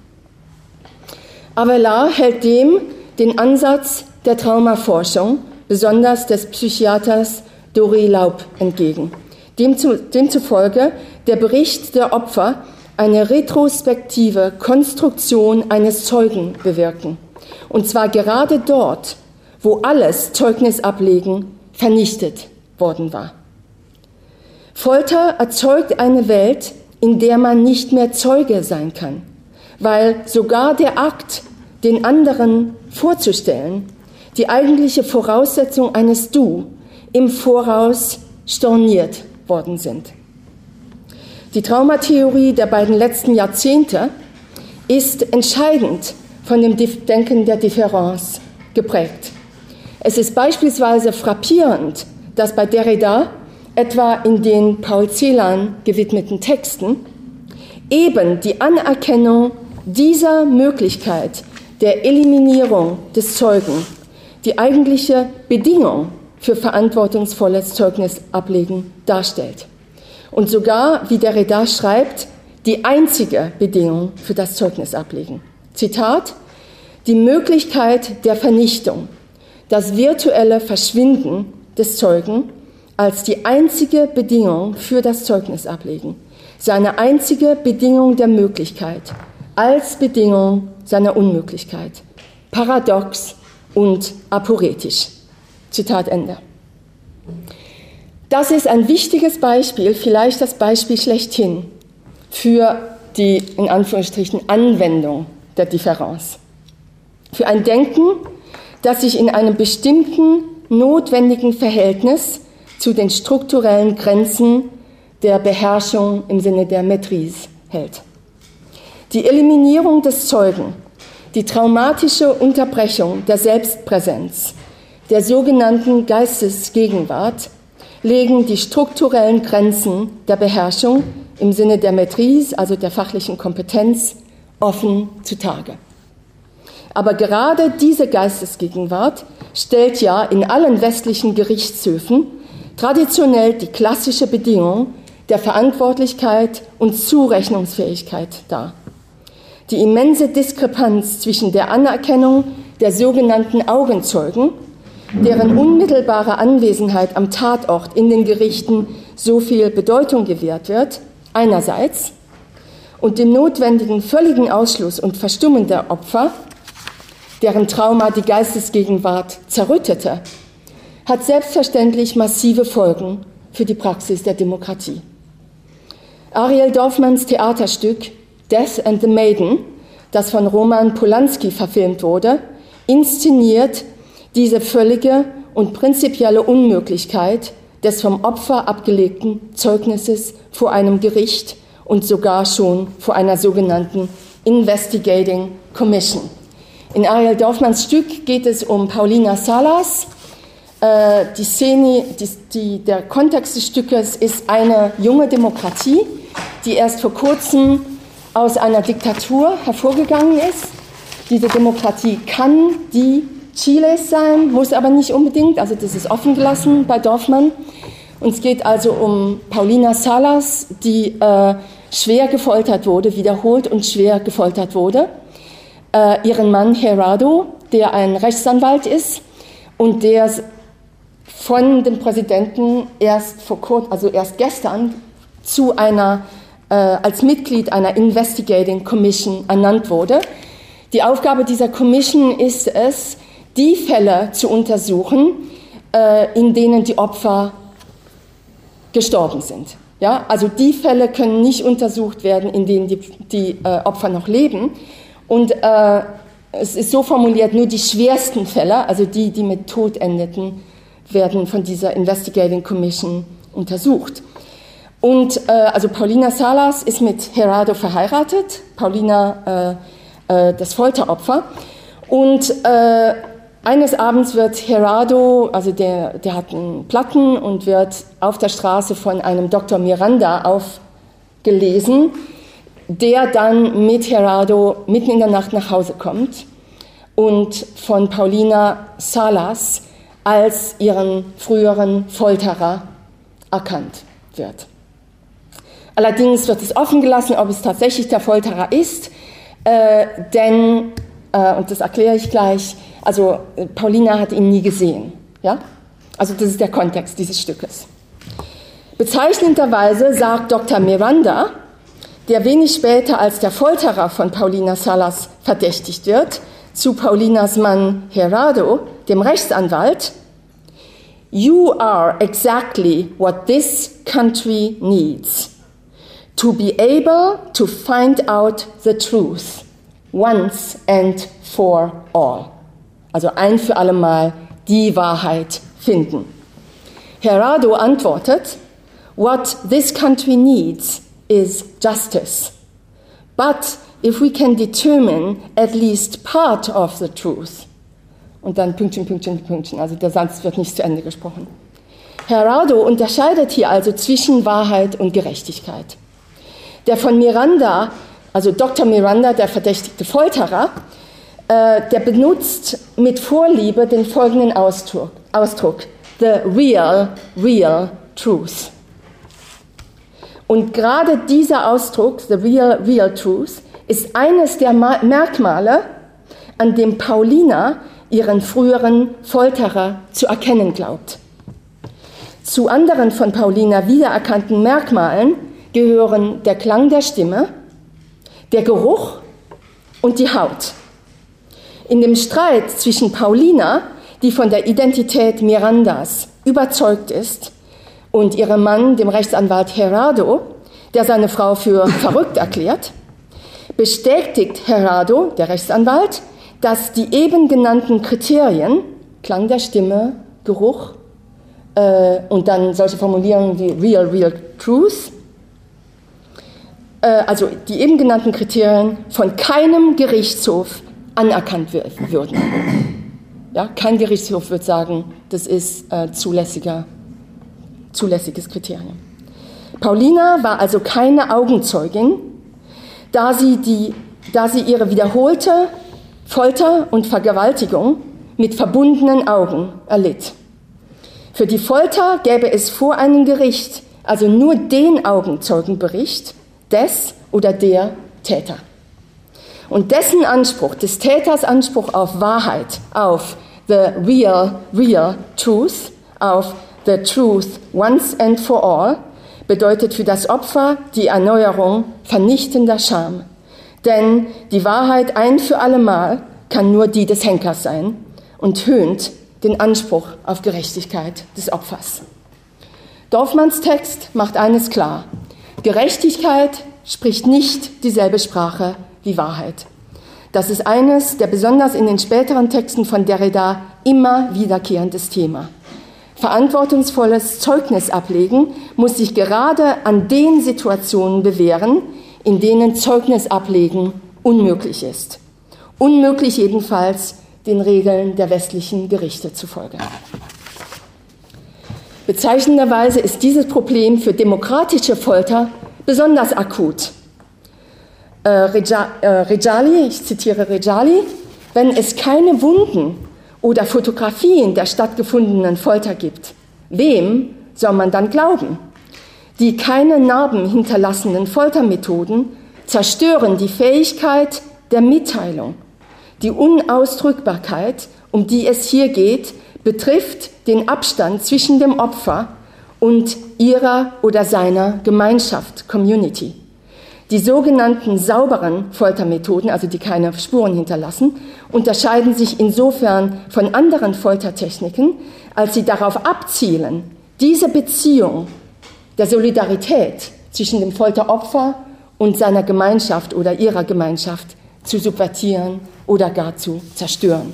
Abelard hält dem den Ansatz der Traumaforschung, besonders des Psychiaters Doré Laub, entgegen, demzufolge der Bericht der Opfer eine retrospektive Konstruktion eines Zeugen bewirken, und zwar gerade dort, wo alles Zeugnisablegen vernichtet worden war. Folter erzeugt eine Welt, in der man nicht mehr Zeuge sein kann, weil sogar der Akt, den anderen vorzustellen, die eigentliche Voraussetzung eines Du im Voraus storniert worden sind. Die Traumatheorie der beiden letzten Jahrzehnte ist entscheidend von dem Denken der Differenz geprägt. Es ist beispielsweise frappierend, dass bei Derrida, etwa in den Paul Celan gewidmeten Texten, eben die Anerkennung dieser Möglichkeit der Eliminierung des Zeugen die eigentliche Bedingung für verantwortungsvolles Zeugnisablegen darstellt. Und sogar, wie Derrida schreibt, die einzige Bedingung für das Zeugnisablegen. Zitat: Die Möglichkeit der Vernichtung, das virtuelle Verschwinden des Zeugen als die einzige Bedingung für das Zeugnisablegen, seine einzige Bedingung der Möglichkeit, als Bedingung seiner Unmöglichkeit. Paradox und aporetisch. Zitat Ende. Das ist ein wichtiges Beispiel, vielleicht das Beispiel schlechthin, für die, in Anführungsstrichen, Anwendung der Differenz. Für ein Denken, das sich in einem bestimmten, notwendigen Verhältnis zu den strukturellen Grenzen der Beherrschung im Sinne der Maîtrise hält. Die Eliminierung des Zeugen, die traumatische Unterbrechung der Selbstpräsenz, der sogenannten Geistesgegenwart, legen die strukturellen Grenzen der Beherrschung im Sinne der Maîtrise, also der fachlichen Kompetenz, offen zutage. Aber gerade diese Geistesgegenwart stellt ja in allen westlichen Gerichtshöfen traditionell die klassische Bedingung der Verantwortlichkeit und Zurechnungsfähigkeit dar. Die immense Diskrepanz zwischen der Anerkennung der sogenannten Augenzeugen, deren unmittelbare Anwesenheit am Tatort in den Gerichten so viel Bedeutung gewährt wird, einerseits, und dem notwendigen völligen Ausschluss und Verstummen der Opfer, deren Trauma die Geistesgegenwart zerrüttete, hat selbstverständlich massive Folgen für die Praxis der Demokratie. Ariel Dorfmans Theaterstück Death and the Maiden, das von Roman Polanski verfilmt wurde, inszeniert diese völlige und prinzipielle Unmöglichkeit des vom Opfer abgelegten Zeugnisses vor einem Gericht und sogar schon vor einer sogenannten Investigating Commission. In Ariel Dorfmans Stück geht es um Paulina Salas. Die Szene, der Kontext des Stückes ist eine junge Demokratie, die erst vor kurzem aus einer Diktatur hervorgegangen ist. Diese Demokratie kann die Chiles sein, muss aber nicht unbedingt, also das ist offen gelassen bei Dorfman. Und es geht also um Paulina Salas, die schwer gefoltert wurde, wiederholt und schwer gefoltert wurde. Ihren Mann Gerardo, der ein Rechtsanwalt ist und der von dem Präsidenten erst gestern zu als Mitglied einer Investigating Commission ernannt wurde. Die Aufgabe dieser Commission ist es, die Fälle zu untersuchen, in denen die Opfer gestorben sind. Ja, also die Fälle können nicht untersucht werden, in denen die Opfer noch leben. Und es ist so formuliert, nur die schwersten Fälle, also die mit Tod endeten, werden von dieser Investigating Commission untersucht. Und also Paulina Salas ist mit Gerardo verheiratet, Paulina das Folteropfer. Und eines Abends wird Gerardo, also der hat einen Platten und wird auf der Straße von einem Dr. Miranda aufgelesen, der dann mit Gerardo mitten in der Nacht nach Hause kommt und von Paulina Salas als ihren früheren Folterer erkannt wird. Allerdings wird es offen gelassen, ob es tatsächlich der Folterer ist, denn, und das erkläre ich gleich, also Paulina hat ihn nie gesehen. Ja? Also das ist der Kontext dieses Stückes. Bezeichnenderweise sagt Dr. Miranda, der wenig später als der Folterer von Paulina Salas verdächtigt wird, zu Paulinas Mann Gerardo, dem Rechtsanwalt: "You are exactly what this country needs, to be able to find out the truth, once and for all." Also ein für alle Mal die Wahrheit finden. Gerardo antwortet: "What this country needs is justice. But if we can determine at least part of the truth." Und dann Pünktchen, Pünktchen, Pünktchen. Also der Satz wird nicht zu Ende gesprochen. Gerardo unterscheidet hier also zwischen Wahrheit und Gerechtigkeit. Der von Miranda, also Dr. Miranda, der verdächtigte Folterer, der benutzt mit Vorliebe den folgenden Ausdruck: the real truth. Und gerade dieser Ausdruck, the real truth, ist eines der Merkmale, an dem Paulina ihren früheren Folterer zu erkennen glaubt. Zu anderen von Paulina wiedererkannten Merkmalen gehören der Klang der Stimme, der Geruch und die Haut. In dem Streit zwischen Paulina, die von der Identität Mirandas überzeugt ist, und ihrem Mann, dem Rechtsanwalt Gerardo, der seine Frau für verrückt erklärt, bestätigt Gerardo, der Rechtsanwalt, dass die eben genannten Kriterien, Klang der Stimme, Geruch und dann solche Formulierungen wie real truth, also die eben genannten Kriterien von keinem Gerichtshof anerkannt würden. Ja, kein Gerichtshof wird sagen, das ist zulässiges Kriterium. Paulina war also keine Augenzeugin, da sie ihre wiederholte Folter und Vergewaltigung mit verbundenen Augen erlitt. Für die Folter gäbe es vor einem Gericht also nur den Augenzeugenbericht des oder der Täter. Und dessen Anspruch, des Täters Anspruch auf Wahrheit, auf the real truth, auf the truth once and for all, bedeutet für das Opfer die Erneuerung vernichtender Scham. Denn die Wahrheit ein für alle Mal kann nur die des Henkers sein und höhnt den Anspruch auf Gerechtigkeit des Opfers. Dorfmanns Text macht eines klar: Gerechtigkeit spricht nicht dieselbe Sprache wie Wahrheit. Das ist eines der besonders in den späteren Texten von Derrida immer wiederkehrendes Thema. Verantwortungsvolles Zeugnis ablegen muss sich gerade an den Situationen bewähren, in denen Zeugnis ablegen unmöglich ist. Unmöglich jedenfalls den Regeln der westlichen Gerichte zufolge. Bezeichnenderweise ist dieses Problem für demokratische Folter besonders akut. Reggiali, ich zitiere Reggiali: "Wenn es keine Wunden oder Fotografien der stattgefundenen Folter gibt, wem soll man dann glauben? Die keine Narben hinterlassenen Foltermethoden zerstören die Fähigkeit der Mitteilung. Die Unausdrückbarkeit, um die es hier geht, betrifft den Abstand zwischen dem Opfer und ihrer oder seiner Gemeinschaft, Community. Die sogenannten sauberen Foltermethoden, also die keine Spuren hinterlassen, unterscheiden sich insofern von anderen Foltertechniken, als sie darauf abzielen, diese Beziehung der Solidarität zwischen dem Folteropfer und seiner Gemeinschaft oder ihrer Gemeinschaft zu subvertieren oder gar zu zerstören."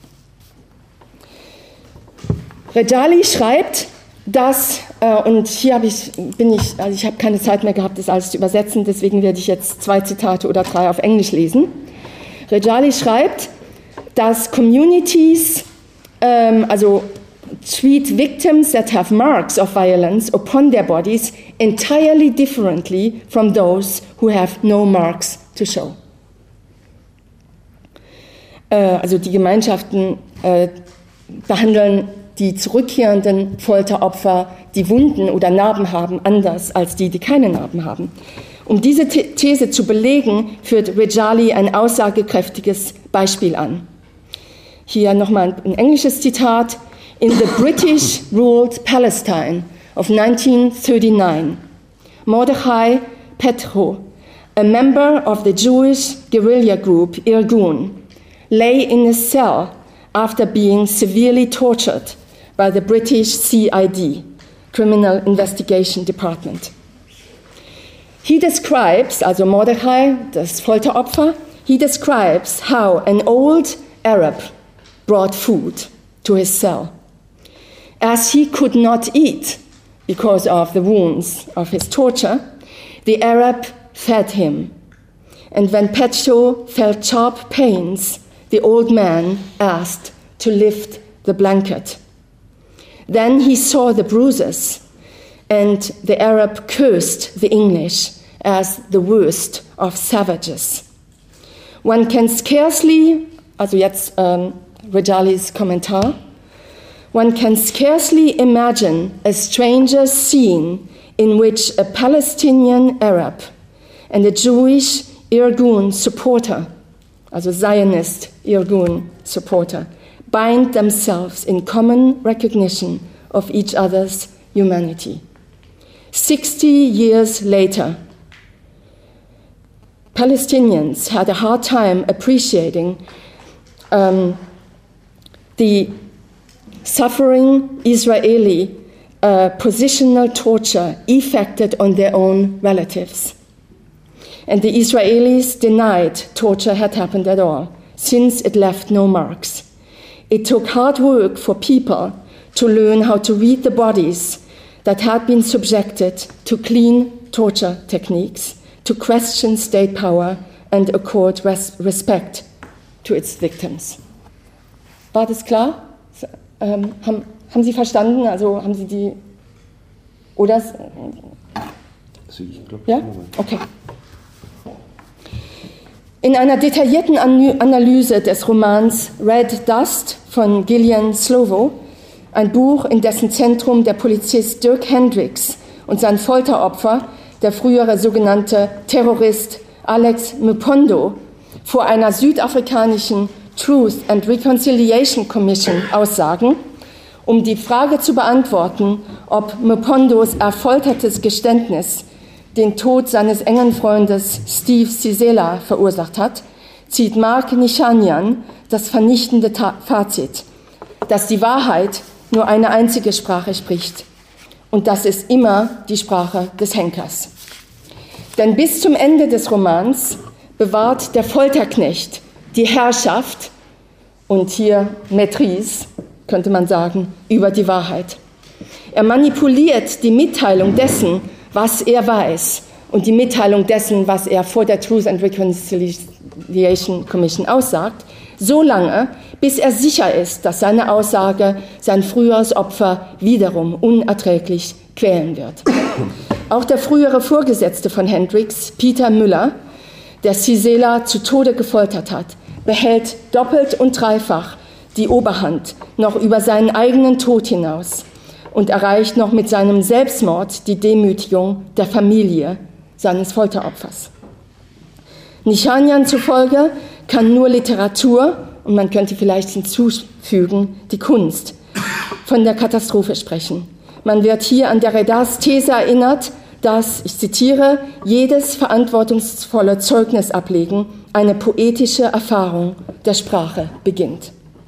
Reggiali schreibt, dass, und hier ich habe keine Zeit mehr gehabt, das alles zu übersetzen, deswegen werde ich jetzt 2 Zitate oder 3 auf Englisch lesen. Reggiali schreibt, dass Communities, treat victims that have marks of violence upon their bodies entirely differently from those who have no marks to show. Also die Gemeinschaften behandeln die zurückkehrenden Folteropfer die Wunden oder Narben haben, anders als die, die keine Narben haben. Um diese These zu belegen, führt Rejali ein aussagekräftiges Beispiel an. Hier nochmal ein englisches Zitat. In the British-ruled Palestine of 1939, Mordechai Petro, a member of the Jewish guerrilla group Irgun, lay in a cell after being severely tortured by the British CID, Criminal Investigation Department. He describes, also Mordechai, das Folteropfer, he describes how an old Arab brought food to his cell. As he could not eat because of the wounds of his torture, the Arab fed him. And when Petro felt sharp pains, the old man asked to lift the blanket. Then he saw the bruises, and the Arab cursed the English as the worst of savages. One can scarcely, also jetzt Rejalis Kommentar, one can scarcely imagine a stranger scene in which a Palestinian Arab and a Jewish Irgun supporter, also Zionist Irgun supporter, bind themselves in common recognition of each other's humanity. 60 years later, Palestinians had a hard time appreciating the suffering Israeli positional torture effected on their own relatives. And the Israelis denied torture had happened at all, since it left no marks. It took hard work for people to learn how to read the bodies that had been subjected to clean torture techniques, to question state power and accord respect to its victims. War das klar? Haben Sie verstanden? Also haben Sie die... Oder... Ja? Okay. In einer detaillierten Analyse des Romans Red Dust von Gillian Slovo, ein Buch, in dessen Zentrum der Polizist Dirk Hendricks und sein Folteropfer, der frühere sogenannte Terrorist Alex Mpondo, vor einer südafrikanischen Truth and Reconciliation Commission aussagen, um die Frage zu beantworten, ob Mpondos erfoltertes Geständnis den Tod seines engen Freundes Steve Sisela verursacht hat, zieht Mark Nishanian das vernichtende Fazit, dass die Wahrheit nur eine einzige Sprache spricht. Und das ist immer die Sprache des Henkers. Denn bis zum Ende des Romans bewahrt der Folterknecht die Herrschaft und hier Maîtrise, könnte man sagen, über die Wahrheit. Er manipuliert die Mitteilung dessen, was er weiß, und die Mitteilung dessen, was er vor der Truth and Reconciliation Commission aussagt, so lange, bis er sicher ist, dass seine Aussage sein früheres Opfer wiederum unerträglich quälen wird. Auch der frühere Vorgesetzte von Hendricks, Peter Müller, der Sisela zu Tode gefoltert hat, behält doppelt und dreifach die Oberhand noch über seinen eigenen Tod hinaus und erreicht noch mit seinem Selbstmord die Demütigung der Familie seines Folteropfers. Nishanian zufolge kann nur Literatur, und man könnte vielleicht hinzufügen, die Kunst, von der Katastrophe sprechen. Man wird hier an Derridas These erinnert, dass, ich zitiere, jedes verantwortungsvolle Zeugnis ablegen eine poetische Erfahrung der Sprache beginnt.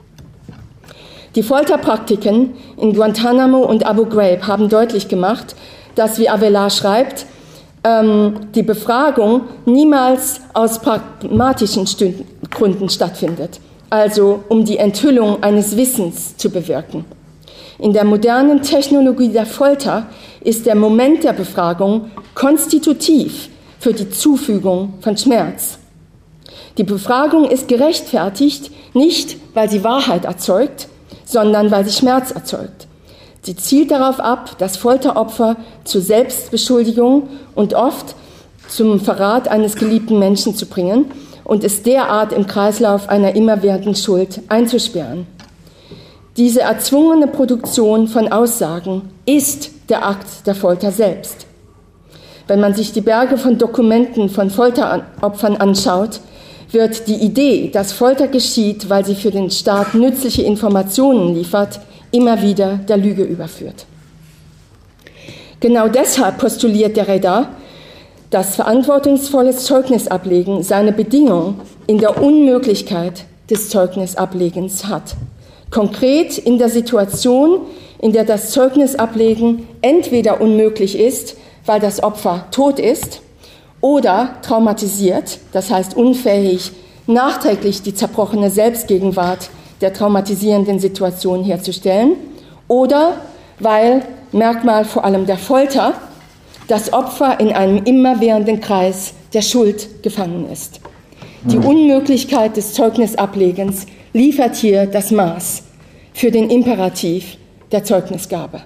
Die Folterpraktiken in Guantanamo und Abu Ghraib haben deutlich gemacht, dass, wie Avelar schreibt, die Befragung niemals aus pragmatischen Gründen stattfindet, also um die Enthüllung eines Wissens zu bewirken. In der modernen Technologie der Folter ist der Moment der Befragung konstitutiv für die Zufügung von Schmerz. Die Befragung ist gerechtfertigt, nicht weil sie Wahrheit erzeugt, sondern weil sie Schmerz erzeugt. Sie zielt darauf ab, das Folteropfer zur Selbstbeschuldigung und oft zum Verrat eines geliebten Menschen zu bringen und es derart im Kreislauf einer immerwährenden Schuld einzusperren. Diese erzwungene Produktion von Aussagen ist der Akt der Folter selbst. Wenn man sich die Berge von Dokumenten von Folteropfern anschaut, wird die Idee, dass Folter geschieht, weil sie für den Staat nützliche Informationen liefert, immer wieder der Lüge überführt. Genau deshalb postuliert Derrida, dass verantwortungsvolles Zeugnisablegen seine Bedingung in der Unmöglichkeit des Zeugnisablegens hat. Konkret in der Situation, in der das Zeugnisablegen entweder unmöglich ist, weil das Opfer tot ist, oder traumatisiert, das heißt unfähig, nachträglich die zerbrochene Selbstgegenwart der traumatisierenden Situation herzustellen, oder weil, Merkmal vor allem der Folter, das Opfer in einem immerwährenden Kreis der Schuld gefangen ist. Die Unmöglichkeit des Zeugnisablegens liefert hier das Maß für den Imperativ der Zeugnisgabe.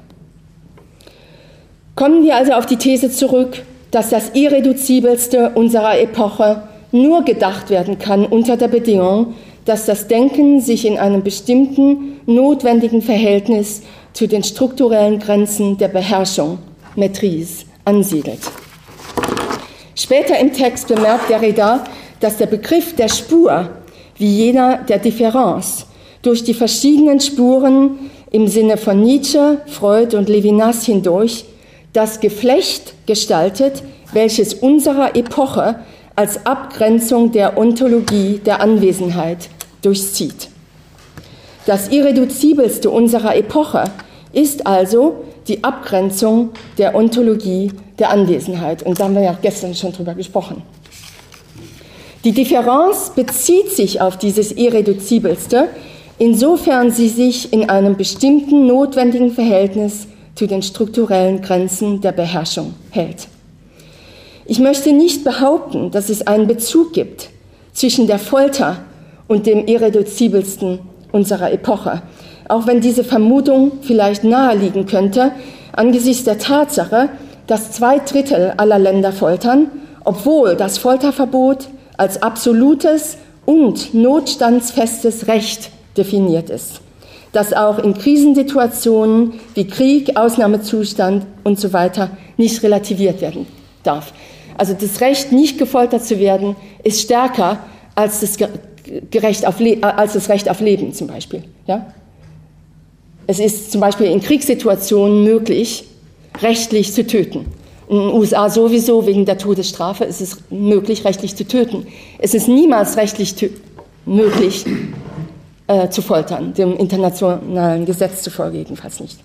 Kommen wir also auf die These zurück, dass das Irreduzibelste unserer Epoche nur gedacht werden kann unter der Bedingung, dass das Denken sich in einem bestimmten, notwendigen Verhältnis zu den strukturellen Grenzen der Beherrschung, Maîtrise, ansiedelt. Später im Text bemerkt Derrida, dass der Begriff der Spur, wie jener der Differenz, durch die verschiedenen Spuren im Sinne von Nietzsche, Freud und Levinas hindurch das Geflecht gestaltet, welches unserer Epoche als Abgrenzung der Ontologie der Anwesenheit durchzieht. Das Irreduzibelste unserer Epoche ist also die Abgrenzung der Ontologie der Anwesenheit. Und da haben wir ja gestern schon drüber gesprochen. Die Differenz bezieht sich auf dieses Irreduzibelste, insofern sie sich in einem bestimmten notwendigen Verhältnis zu den strukturellen Grenzen der Beherrschung hält. Ich möchte nicht behaupten, dass es einen Bezug gibt zwischen der Folter und dem Irreduzibelsten unserer Epoche, auch wenn diese Vermutung vielleicht naheliegen könnte, angesichts der Tatsache, dass 2/3 aller Länder foltern, obwohl das Folterverbot als absolutes und notstandsfestes Recht definiert ist, das auch in Krisensituationen wie Krieg, Ausnahmezustand und so weiter nicht relativiert werden darf. Also das Recht, nicht gefoltert zu werden, ist stärker als das Recht auf Leben zum Beispiel. Ja? Es ist zum Beispiel in Kriegssituationen möglich, rechtlich zu töten. In den USA sowieso, wegen der Todesstrafe, ist es möglich, rechtlich zu töten. Es ist niemals rechtlich möglich, zu foltern, dem internationalen Gesetz zufolge jedenfalls nicht.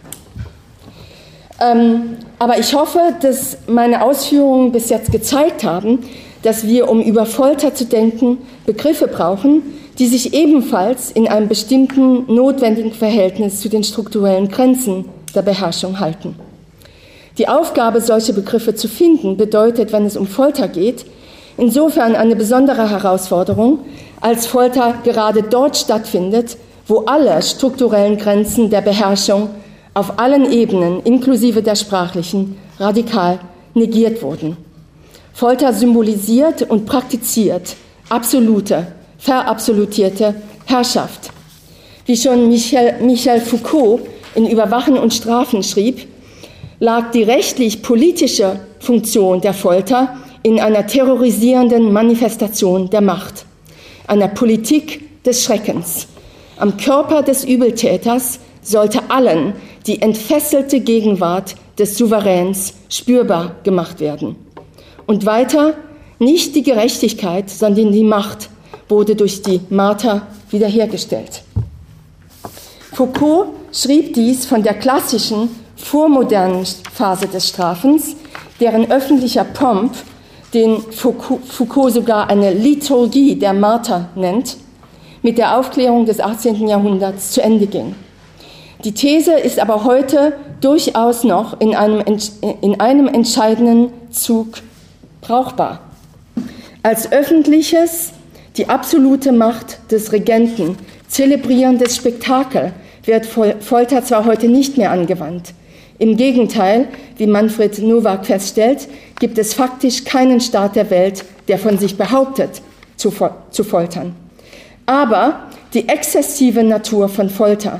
Aber ich hoffe, dass meine Ausführungen bis jetzt gezeigt haben, dass wir, um über Folter zu denken, Begriffe brauchen, die sich ebenfalls in einem bestimmten notwendigen Verhältnis zu den strukturellen Grenzen der Beherrschung halten. Die Aufgabe, solche Begriffe zu finden, bedeutet, wenn es um Folter geht, insofern eine besondere Herausforderung, als Folter gerade dort stattfindet, wo alle strukturellen Grenzen der Beherrschung auf allen Ebenen, inklusive der sprachlichen, radikal negiert wurden. Folter symbolisiert und praktiziert absolute, verabsolutierte Herrschaft. Wie schon Michel Foucault in Überwachen und Strafen schrieb, lag die rechtlich-politische Funktion der Folter in einer terrorisierenden Manifestation der Macht, einer Politik des Schreckens. Am Körper des Übeltäters sollte allen die entfesselte Gegenwart des Souveräns spürbar gemacht werden. Und weiter, nicht die Gerechtigkeit, sondern die Macht wurde durch die Marter wiederhergestellt. Foucault schrieb dies von der klassischen, vormodernen Phase des Strafens, deren öffentlicher Pomp, den Foucault sogar eine Liturgie der Marter nennt, mit der Aufklärung des 18. Jahrhunderts zu Ende ging. Die These ist aber heute durchaus noch in einem entscheidenden Zug brauchbar. Als öffentliches, die absolute Macht des Regenten zelebrierendes Spektakel wird Folter zwar heute nicht mehr angewandt. Im Gegenteil, wie Manfred Nowak feststellt, gibt es faktisch keinen Staat der Welt, der von sich behauptet, zu foltern. Aber die exzessive Natur von Folter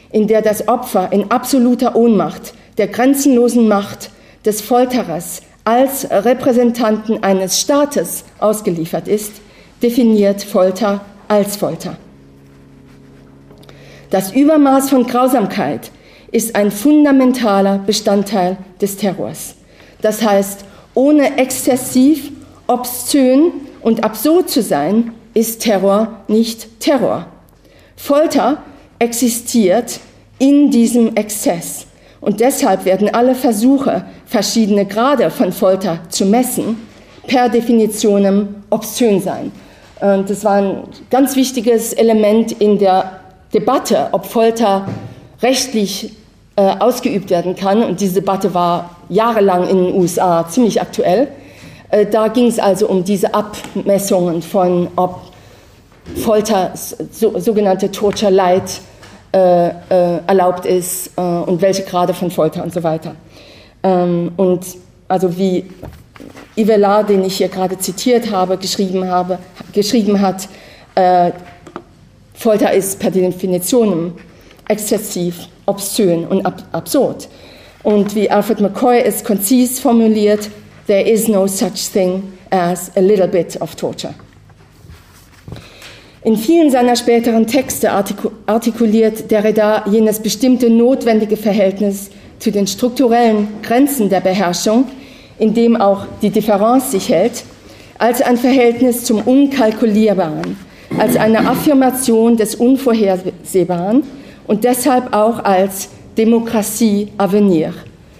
in der das Opfer in absoluter Ohnmacht der grenzenlosen Macht des Folterers als Repräsentanten eines Staates ausgeliefert ist, definiert Folter als Folter. Das Übermaß von Grausamkeit ist ein fundamentaler Bestandteil des Terrors. Das heißt, ohne exzessiv, obszön und absurd zu sein, ist Terror nicht Terror. Folter existiert in diesem Exzess. Und deshalb werden alle Versuche, verschiedene Grade von Folter zu messen, per Definition obszön sein. Das war ein ganz wichtiges Element in der Debatte, ob Folter rechtlich ausgeübt werden kann. Und diese Debatte war jahrelang in den USA ziemlich aktuell. Da ging es also um diese Abmessungen von, ob Folter, sogenannte Torture Light, erlaubt ist und welche Grade von Folter und so weiter. Und also wie Ivela, den ich hier gerade zitiert habe, geschrieben hat, Folter ist per Definition exzessiv, obszön und absurd. Und wie Alfred McCoy es konzis formuliert, there is no such thing as a little bit of torture. In vielen seiner späteren Texte artikuliert Derrida jenes bestimmte notwendige Verhältnis zu den strukturellen Grenzen der Beherrschung, in dem auch die Differenz sich hält, als ein Verhältnis zum Unkalkulierbaren, als eine Affirmation des Unvorhersehbaren und deshalb auch als Demokratie à venir,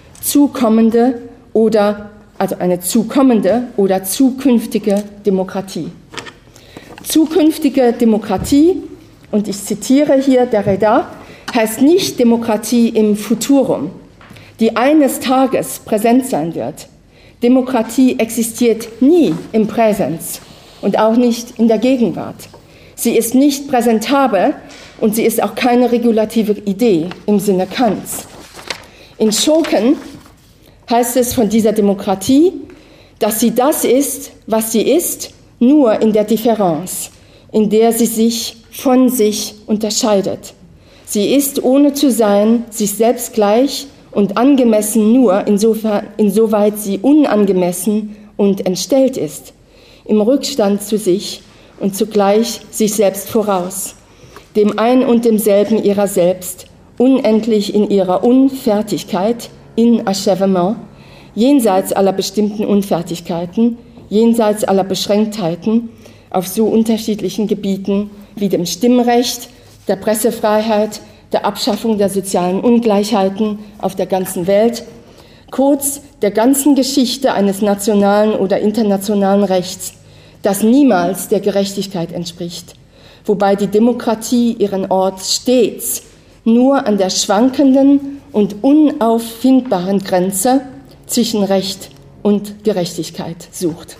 eine zukommende oder zukünftige Demokratie. Zukünftige Demokratie, und ich zitiere hier Derrida, heißt nicht Demokratie im Futurum, die eines Tages präsent sein wird. Demokratie existiert nie im Präsens und auch nicht in der Gegenwart. Sie ist nicht präsentabel und sie ist auch keine regulative Idee im Sinne Kants. In Schoken heißt es von dieser Demokratie, dass sie das ist, was sie ist, nur in der Differenz, in der sie sich von sich unterscheidet. Sie ist, ohne zu sein, sich selbst gleich und angemessen nur, insoweit sie unangemessen und entstellt ist, im Rückstand zu sich und zugleich sich selbst voraus, dem ein und demselben ihrer selbst, unendlich in ihrer Unfertigkeit, in Achèvement, jenseits aller bestimmten Unfertigkeiten, jenseits aller Beschränktheiten, auf so unterschiedlichen Gebieten wie dem Stimmrecht, der Pressefreiheit, der Abschaffung der sozialen Ungleichheiten auf der ganzen Welt, kurz der ganzen Geschichte eines nationalen oder internationalen Rechts, das niemals der Gerechtigkeit entspricht, wobei die Demokratie ihren Ort stets nur an der schwankenden und unauffindbaren Grenze zwischen Recht und Gerechtigkeit sucht.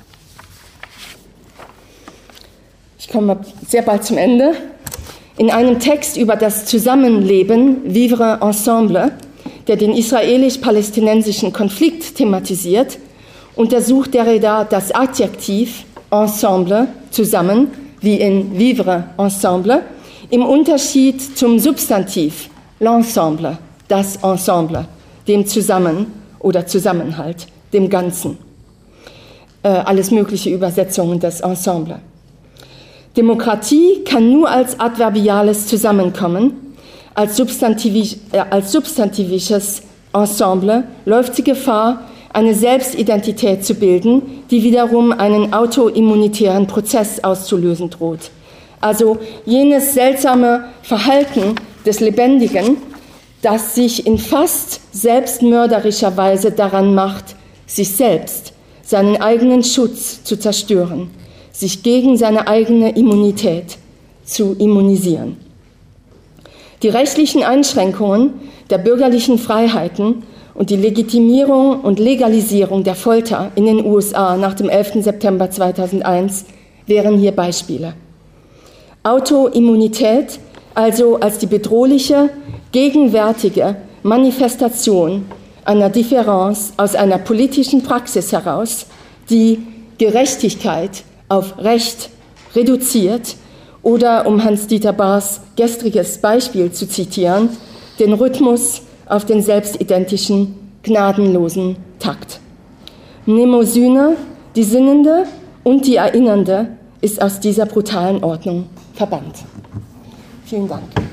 Ich komme sehr bald zum Ende. In einem Text über das Zusammenleben, Vivre Ensemble, der den israelisch-palästinensischen Konflikt thematisiert, untersucht Derrida das Adjektiv Ensemble, zusammen, wie in Vivre Ensemble, im Unterschied zum Substantiv L'Ensemble, das Ensemble, dem Zusammen oder Zusammenhalt, dem Ganzen. Alles mögliche Übersetzungen des Ensemble. Demokratie kann nur als adverbiales Zusammenkommen, als substantivisches Ensemble läuft sie Gefahr, eine Selbstidentität zu bilden, die wiederum einen autoimmunitären Prozess auszulösen droht. Also jenes seltsame Verhalten des Lebendigen, das sich in fast selbstmörderischer Weise daran macht, sich selbst, seinen eigenen Schutz zu zerstören, sich gegen seine eigene Immunität zu immunisieren. Die rechtlichen Einschränkungen der bürgerlichen Freiheiten und die Legitimierung und Legalisierung der Folter in den USA nach dem 11. September 2001 wären hier Beispiele. Autoimmunität also als die bedrohliche, gegenwärtige Manifestation einer Differenz aus einer politischen Praxis heraus, die Gerechtigkeit auf Recht reduziert oder, um Hans-Dieter Bahrs gestriges Beispiel zu zitieren, den Rhythmus auf den selbstidentischen, gnadenlosen Takt. Mnemosyne, die Sinnende und die Erinnernde, ist aus dieser brutalen Ordnung verbannt. Vielen Dank.